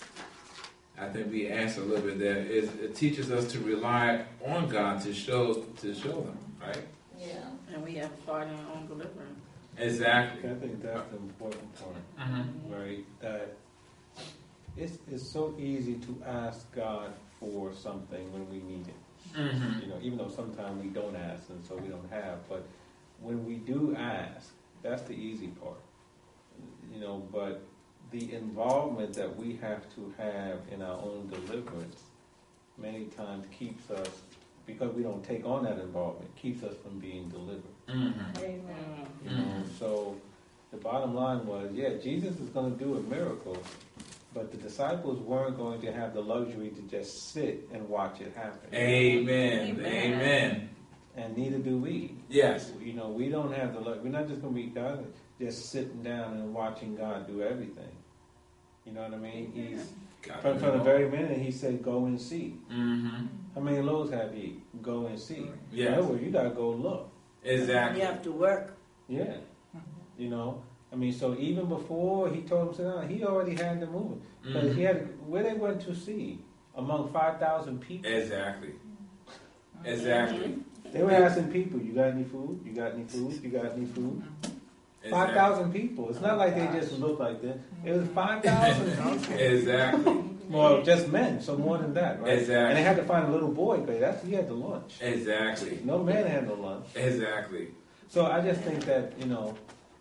I think we answered a little bit there. It, it teaches us to rely on God to show to show them, right? Yeah. And we have a part in our own deliverance. Exactly. I think that's the important part, Mhm. right? That it's, it's so easy to ask God for something when we need it. Mhm. You know, even though sometimes we don't ask and so we don't have, but when we do ask, that's the easy part. You know, but the involvement that we have to have in our own deliverance many times keeps us, because we don't take on that involvement, keeps us from being delivered. Mhm. Amen. You know, so the bottom line was, yeah, Jesus is going to do a miracle, but the disciples weren't going to have the luxury to just sit and watch it happen. Amen. Amen. Amen. And neither do we. Yes. You know, we don't have the luxury. We're not just going to be God, just sitting down and watching God do everything. You know what I mean? He's from, from the very minute he said, "Go and see." Mm-hmm. How many loaves have you? Go and see. Yes. In other words, you got to go look. Exactly. You have to work. Yeah. You know, I mean, so even before he told them to sit down, he already had them moving. Because he Mhm. had, where they went to see, among five thousand people, Exactly. Exactly. they were asking people, you got any food? You got any food? You got any food? five Exactly. thousand people. It's not like they just looked like that. It was five thousand people. Exactly. Well, just men, so more than that, right? Exactly. And they had to find a little boy, because that's, he had the lunch. Exactly. No man had no lunch. Exactly. So I just think that, you know,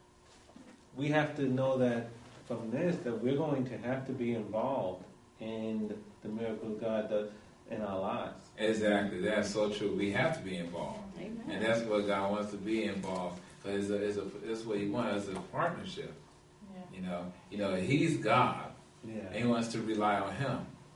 we have to know that from this, that we're going to have to be involved in the miracle of God. The, in our lives. Exactly. That's so true. We have to be involved. Amen. And that's what God wants to be involved. Because it's a, it's a, that's what He wants, is a partnership. Yeah. You know, you know, He's God, Yeah. and He wants to rely on Him.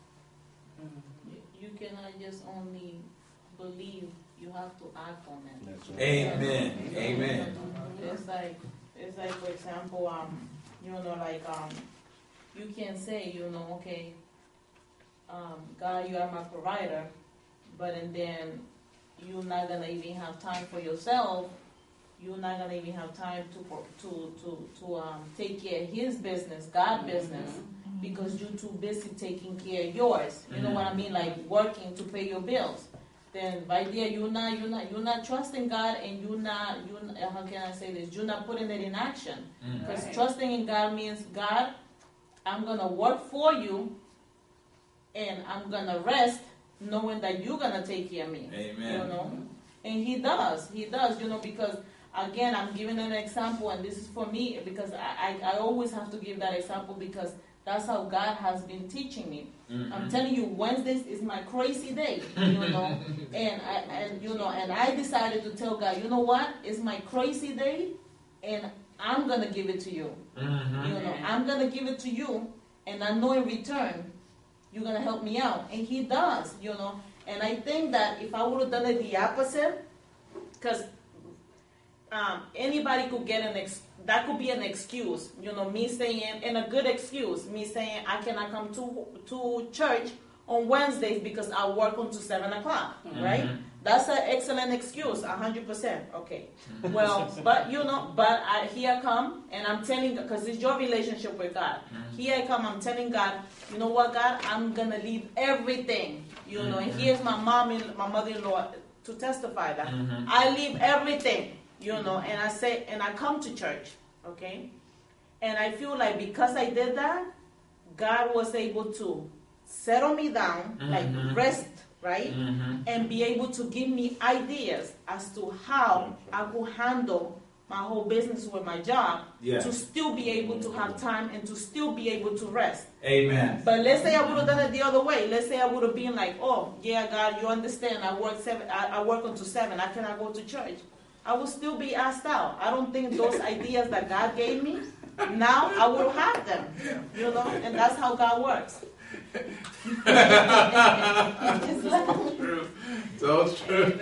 You, you cannot just only believe, you have to act on it. That's right. Amen. Amen. It's like, it's like, for example, um, you know, like, um, you can say, you know, okay, um, God, you are my provider, but and then you're not gonna even have time for yourself. You're not gonna even have time to to to to um, take care of His business, God business, because you're too busy taking care of yours. You know what I mean? Like working to pay your bills. Then right there, you're not you're not you're not trusting God, and you're not you. How can I say this? You're not putting it in action. Because Right. trusting in God means, God, I'm gonna work for you, and I'm gonna rest, knowing that you're gonna take care of me. Amen. You know, and He does. He does. You know, because again, I'm giving an example, and this is for me because I I, I always have to give that example because that's how God has been teaching me. Mm-hmm. I'm telling you, Wednesdays is my crazy day, you know, and I, and you know, and I decided to tell God, you know what, it's my crazy day, and I'm gonna give it to you. Mm-hmm. You know, I'm gonna give it to you, and I know in return, you're gonna help me out, and He does, you know. And I think that if I would have done it the opposite, because um, anybody could get an ex- that could be an excuse, you know, me saying, and a good excuse, me saying I cannot come to to church on Wednesdays because I work until seven o'clock, right? Mhm. That's an excellent excuse, a hundred percent. Okay, well, but you know, but I, here I come, and I'm telling, because it's your relationship with God. Here I come, I'm telling God, you know what, God, I'm gonna leave everything, you know. And here's my mom and my mother-in-law to testify that Mhm. I leave everything, you know, and I say, and I come to church, okay? And I feel like because I did that, God was able to settle me down, Mhm. like rest, right? Mm-hmm. And be able to give me ideas as to how I could handle my whole business with my job Yeah. to still be able to have time and to still be able to rest. Amen. But let's say I would have done it the other way. Let's say I would have been like, oh, yeah, God, you understand. I work seven. I, I work until seven. I cannot go to church. I would still be asked out. I don't think those ideas that God gave me, now I will have them. You know, and that's how God works. So true. So true.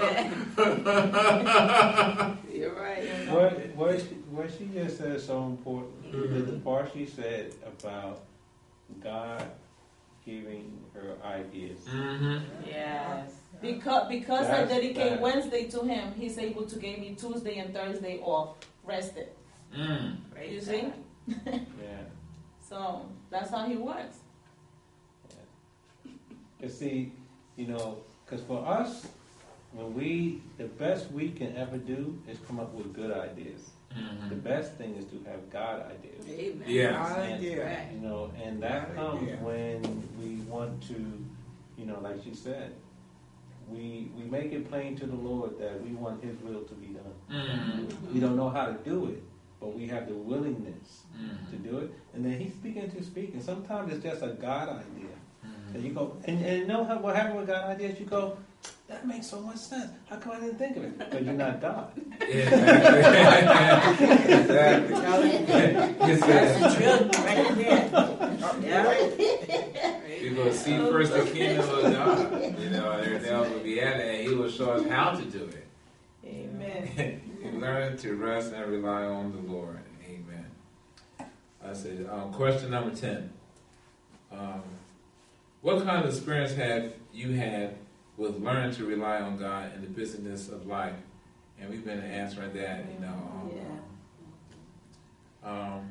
You're right. What, what, she, what she just said is so important. The, the part she said about God giving her ideas. Mm-hmm. Yes. Because because I That's dedicate bad. Wednesday to Him, He's able to give me Tuesday and Thursday off, rested. Mm. You see? Yeah. So that's how He works. You see, you know, because for us, when we, the best we can ever do is come up with good ideas. The Mm-hmm. best thing is to have God ideas. Amen. Yeah. Idea. Right. You know, and that God comes idea. when we want to, you know, like she said, we we make it plain to the Lord that we want His will to be done. Mm-hmm. We don't know how to do it, but we have the willingness Mm-hmm. to do it. And then He's speaking to speak. And sometimes it's just a God idea. Mm-hmm. And you go, and, and you know how, what happened with God ideas? You go, that makes so much sense. How come I didn't think of it? Because you're not God. Exactly. Exactly. He That's said, the truth right there. Yeah. you go see first the kingdom of God, you know, and everything else will be added, and He will show us how to do it. Amen. You learn to rest and rely on the Lord. Amen. I said, um, question number ten. Um, what kind of experience have you had with learning to rely on God in the busyness of life? And we've been answering that, you know. Um, um,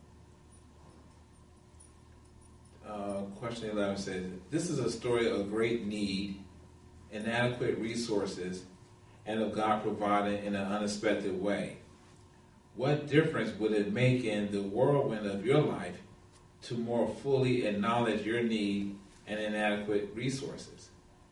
uh, question eleven says, this is a story of great need, inadequate resources, and of God providing in an unexpected way. What difference would it make in the whirlwind of your life to more fully acknowledge your need and inadequate resources?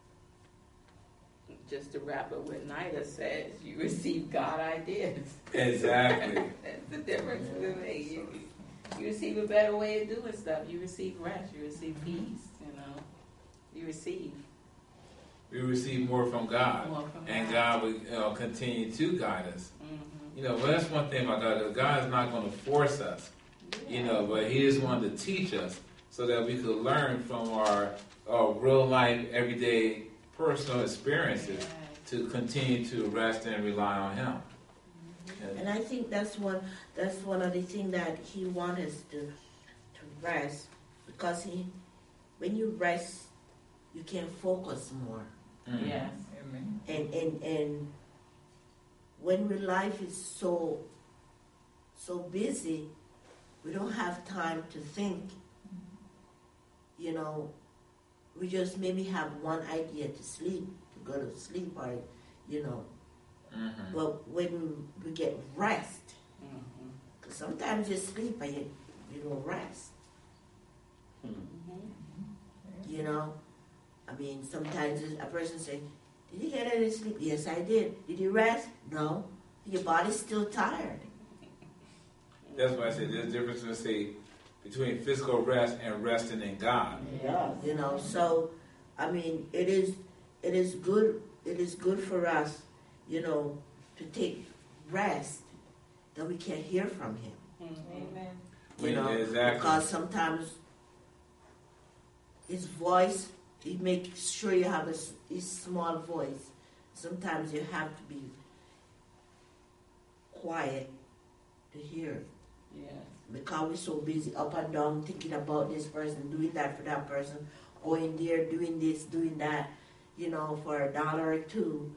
Just to wrap up what Nida says, you receive God ideas. Exactly. That's the difference with me. You, you receive a better way of doing stuff. You receive rest. You receive peace. You know, you receive. we receive more from God, More from and God. God will you know, continue to guide us. Mhm. You know, but that's one thing about God. God is not going to force us. You know, but He just wanted to teach us so that we could learn from our, our real life, everyday, personal experiences Yes. to continue to rest and rely on Him. And I think that's one that's one of the things that he wants us to to rest, because he when you rest you can focus more. Mhm. Yes. Amen. And and and when your life is so so busy, we don't have time to think. You know, we just maybe have one idea to sleep, to go to sleep, or you know. Mhm. But when we get rest, Mhm. because sometimes you sleep and you, you don't rest, Mhm. you know. I mean, sometimes a person say, "Did you get any sleep?" Yes, I did. Did you rest? No. Your body's still tired. That's why I say there's a difference between, say, between physical rest and resting in God. Yeah, you know. So, I mean, it is it is good. It is good for us, you know, to take rest that we can hear from Him. Amen. You know, Exactly. because sometimes His voice, He makes sure you have a s- His small voice. Sometimes you have to be quiet to hear it. Yes. Because we're so busy up and down thinking about this person, doing that for that person, going there, doing this, doing that, you know, for a dollar or two.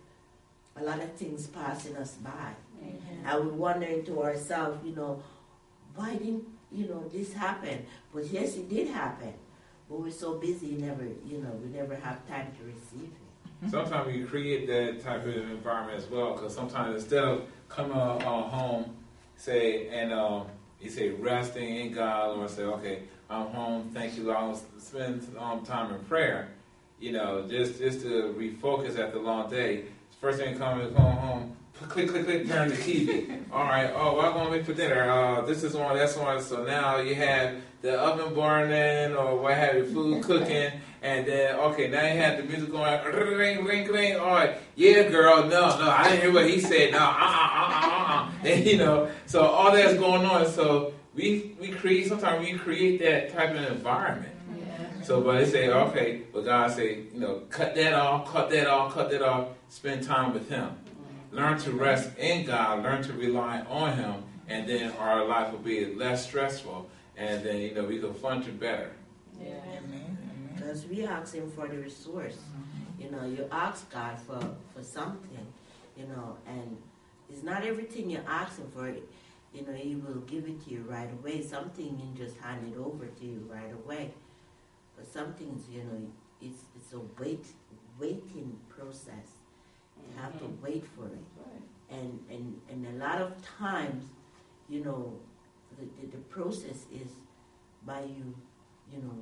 A lot of things passing us by. Amen. And we're wondering to ourselves, you know, why didn't, you know, this happen? But yes, it did happen. But we're so busy, never, you know, we never have time to receive it. Sometimes you create that type of environment as well, because sometimes instead of coming uh, uh, home, say, and um, you say resting in God, or say, okay, I'm home, thank you, Lord, I'll spend um, time in prayer, you know, just just to refocus after a long day. First thing coming is going home, click, click, click, turn the T V. All right, oh, what am I going to make for dinner? Uh, this is on, that's on. So now you have the oven burning or what have you, food cooking. And then, okay, now you have the music going, ring, ring, ring. All right, yeah, girl, no, no, I didn't hear what he said. No, uh, uh, uh, uh, uh. And, you know, so all that's going on. So we we create, sometimes we create that type of environment. Yes. So, but they say, okay, but God say, you know, cut that off, cut that off, cut that off, spend time with Him. Learn to rest in God, learn to rely on Him, and then our life will be less stressful, and then, you know, we can function better. Yes. Amen. Because we ask Him for the resource. You know, you ask God for, for something, you know, and it's not everything you ask Him for, you know, He will give it to you right away. Something He just hand it over to you right away. But some things, you know, it's it's a wait waiting process. You have to wait for it. Right. And and, and a lot of times, you know, the, the, the process is by you, you know,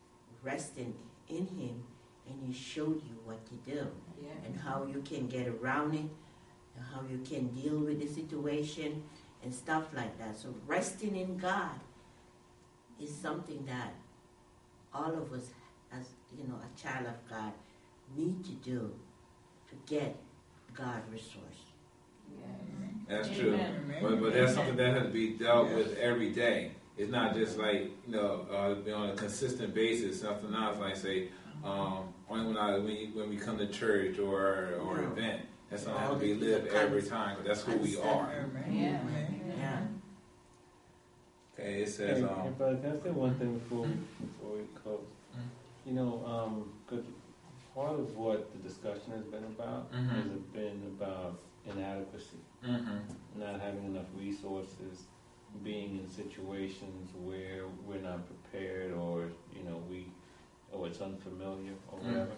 resting in Him, and He showed you what to do Yeah. and how you can get around it, and how you can deal with the situation and stuff like that. So resting in God is something that all of us, as you know, a child of God, need to do to get God resource. Yes. That's true. Amen. But, but that's something that has to be dealt with every day. It's not just like, you know, uh, be on a consistent basis. Something else like, say, um, only when, I, when, you, when we come to church or or No. event. That's something All that we the- live the every cons- time, because that's who we constant- are. Amen. Yeah. Amen. Yeah. Okay, it says, Hey, um, hey, brother, can I say one thing before we, before we close? Mm. You know, um, 'cause part of what the discussion has been about Mhm. has been about inadequacy, mm-hmm, not having enough resources, being in situations where we're not prepared, or you know, we, or it's unfamiliar or Mm. whatever.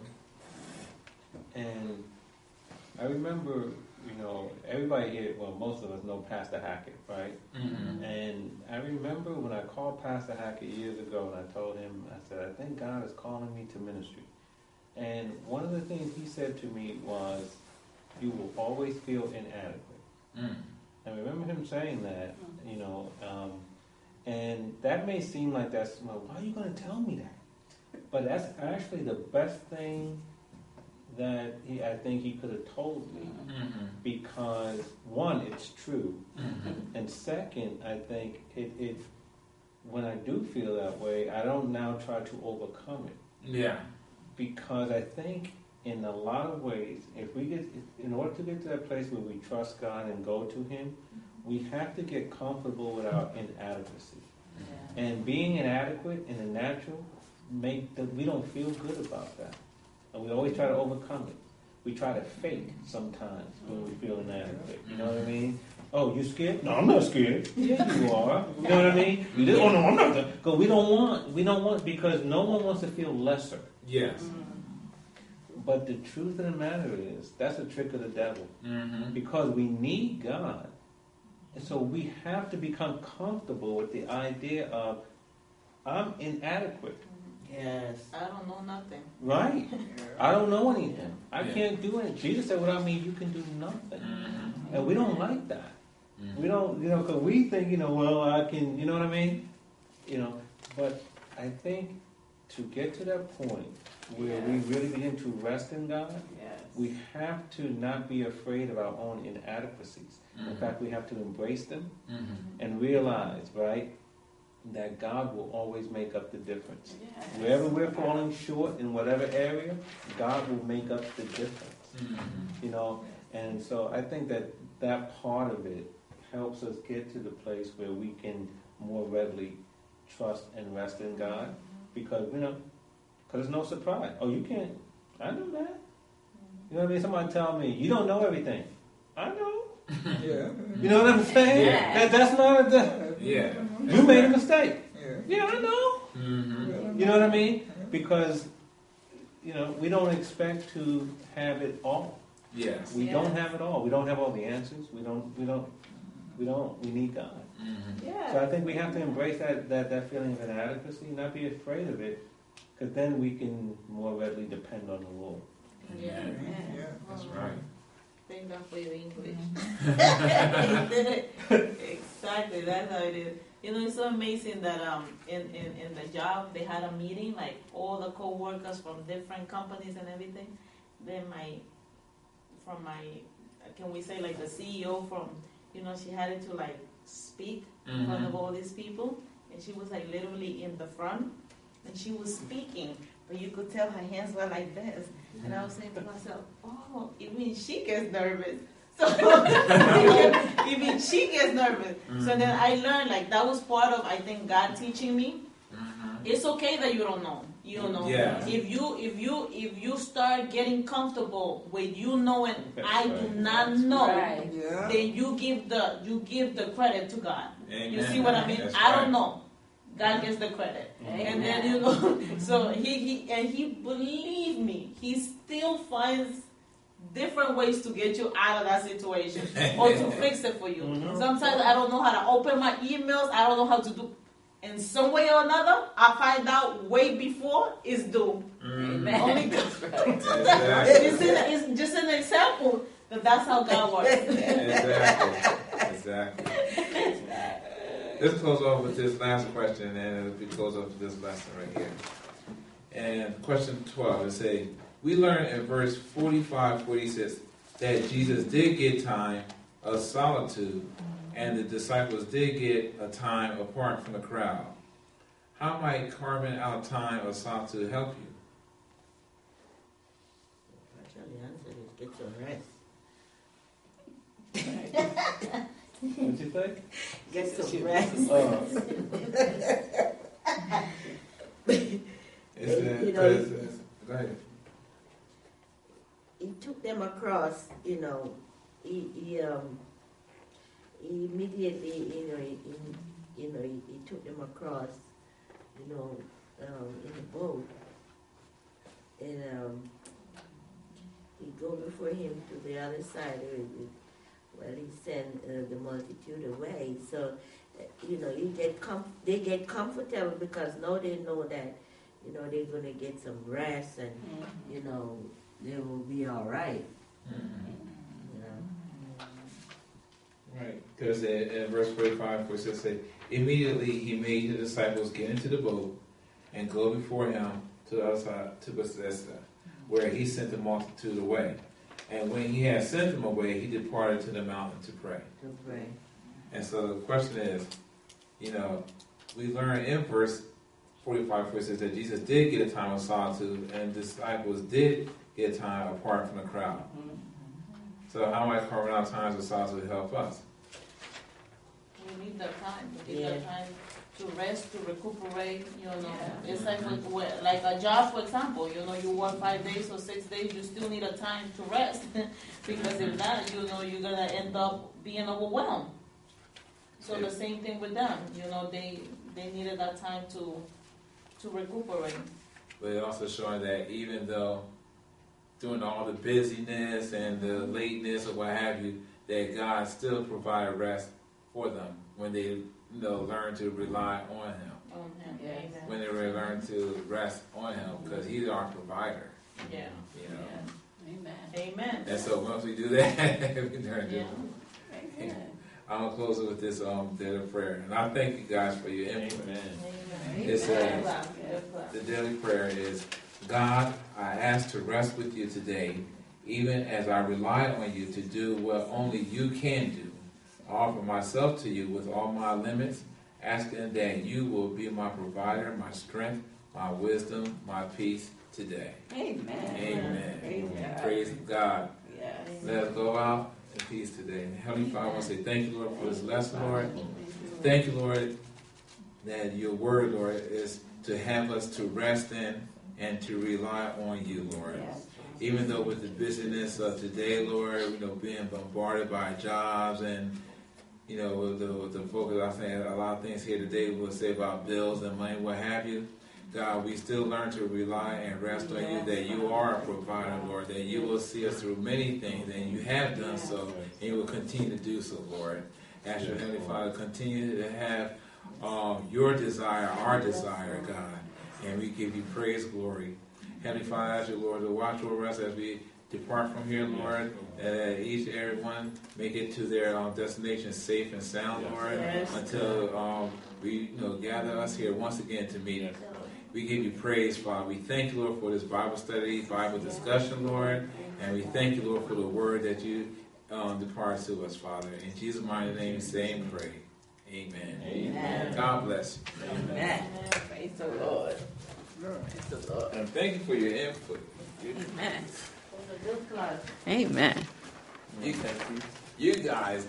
And I remember, you know, everybody here, well, most of us know Pastor Hackett, right? mm-hmm, And I remember when I called Pastor Hackett years ago, and I told him, I said, I think God is calling me to ministry. And one of the things he said to me was, you will always feel inadequate. mm. I remember him saying that, you know, um, and that may seem like that's, well, why are you going to tell me that? But that's actually the best thing that he, I think he could have told me, Mm-hmm. because one, it's true, Mm-hmm. and second, I think it, it when I do feel that way, I don't now try to overcome it, Yeah. because I think in a lot of ways, if we get, in order to get to that place where we trust God and go to Him, we have to get comfortable with our inadequacy. Yeah. And being inadequate in the natural, make the, we don't feel good about that. And we always try to overcome it. We try to fake sometimes when we feel inadequate. You know what I mean? Oh, you scared? No, I'm not scared. Yeah, you are. You know what I mean? You did? Oh no, I'm not. Because we don't want, we don't want, because no one wants to feel lesser. Yes. But the truth of the matter is, that's a trick of the devil. Mm-hmm. Because we need God. And so we have to become comfortable with the idea of, I'm inadequate, Yes. I don't know nothing. right? Yeah. I don't know anything. I Yeah. can't do it. Jesus said, without me, you can do nothing. Mm-hmm. And we don't like that. Mm-hmm. We don't, you know, because we think, you know, well, I can, you know what I mean? You know, but I think to get to that point where we really begin to rest in God, Yes. we have to not be afraid of our own inadequacies. In Mhm. fact, we have to embrace them Mm-hmm. and realize, right, that God will always make up the difference. Yes. Wherever we're falling short in whatever area, God will make up the difference. Mm-hmm. You know, and so I think that that part of it helps us get to the place where we can more readily trust and rest in God, because you know, because it's no surprise. Oh, you can't. I know that. You know what I mean? Somebody tell me you don't know everything. I know. Yeah. You know what I'm saying? Yeah. That, that's not a. Yeah. You made a mistake. Yeah. Yeah, I know. Mm-hmm. You know what I mean? Because you know we don't expect to have it all. Yes. We Yes. don't have it all. We don't have all the answers. We don't. We don't. We don't. We need God. Mm-hmm. Yeah. So I think we have to embrace that that, that feeling of inadequacy, not be afraid of it, because then we can more readily depend on the Lord. Yeah. Yeah. That's right. Thank God for your English. Exactly, that's how it is. You know, it's so amazing that um in, in, in the job they had a meeting, like all the co-workers from different companies and everything. Then my, from my, can we say like the C E O from, you know, she had to like speak in front of all these people, and she was like literally in the front, and she was speaking, but you could tell her hands were like this. And I was saying to myself, oh, it means she gets nervous. So it means she gets nervous. So then I learned, like, that was part of, I think, God teaching me. Mm-hmm. It's okay that you don't know. You don't know. Yeah. If you if you if you start getting comfortable with you knowing That's I do right. not know, Right. Yeah. then you give the you give the credit to God. Amen. You see what I mean? That's I right. don't know. God gets the credit. Amen. And then you know, so he, he and he believe me, he still finds different ways to get you out of that situation or to fix it for you. Mhm. Sometimes I don't know how to open my emails. I don't know how to do. In some way or another, I find out way before it's due. Mm-hmm. Amen. Only That's right. Exactly. It's, in, it's just an example that that's how God works. Exactly. Exactly. Let's close off with this last question, and we close off with this lesson right here. And question twelve, it says, we learn in verse forty-five, forty-six that Jesus did get time of solitude, and the disciples did get a time apart from the crowd. How might carving out time of solitude help you? Actually, the answer is get some rest. What'd you think? Get some rest. Oh, Is it, You know, is- is- go ahead. He took them across, you know, he, he, um, he immediately, you know, he, he, you know, he, he took them across, you know, um, in the boat. And, um, he go before him to the other side, uh, well, he sent uh, the multitude away. So, uh, you know, you get com- they get comfortable because now they know that, you know, they're going to get some rest and, you know, they will be all right. You know. Right, because in, in verse forty-five, forty-six say, immediately he made the disciples get into the boat and go before him to the other side, to Bethesda. where he sent the multitude away. And when he had sent them away, he departed to the mountain to pray. To pray. And so the question is, you know, we learn in verse forty-five, where it says that Jesus did get a time of solitude, and disciples did get time apart from the crowd. So how might carving out times of solitude help us? We need that time. We need Yeah. that time to rest, to recuperate. You know, Yeah. it's like with, with, like a job, for example. You know, you work five days or six days. You still need a time to rest because if not, you know, you're gonna end up being overwhelmed. So the same thing with them. You know, they they needed that time to to recuperate. But it also showing that even though doing all the busyness and the lateness or what have you, that God still provided rest for them when they, you know, learn to rely on Him. On him. Yes. Amen. When they learn to rest on Him, because He's our provider. Yeah. You know. Amen. Amen. And so once we do that, we learn to. Yeah. Amen. I'm gonna close it with this um daily prayer, and I thank you guys for your input. Amen. Amen. It says, Good plan. the daily prayer is, God, I ask to rest with you today, even as I rely on you to do what only you can do. I offer myself to you with all my limits, asking that you will be my provider, my strength, my wisdom, my peace today. Amen. Amen. Praise God. Praise God. Yes. Let us go out in peace today. Heavenly Father, I want to say thank you, Lord, for this lesson, Lord. Thank you, Lord, that your word, Lord, is to have us to rest in and to rely on you, Lord. Yes. Even though with the busyness of today, Lord, you know, being bombarded by jobs and, you know, with the, with the focus, I think a lot of things here today we'll say about bills and money, what have you. God, we still learn to rely and rest on you, that you are a provider, Lord, that you will see us through many things, and you have done so, and you will continue to do so, Lord. Ask your Heavenly Father, continue to have um, your desire, our desire, God, and we give you praise, glory. Heavenly Father, I ask you, Lord, to watch over us as we depart from here, Lord, that each and every one make it to their um, destination safe and sound, Lord, Yes. until um, we, you know, gather us here once again to meet. We give you praise, Father. We thank you, Lord, for this Bible study, Bible discussion, Lord, and we thank you, Lord, for the word that you um, depart to us, Father. In Jesus' mighty name, we say and pray. Amen. Amen. God bless you. Amen. Praise the Lord. Praise the Lord. And thank you for your input. You, Amen. It was a good class. Amen. you, you guys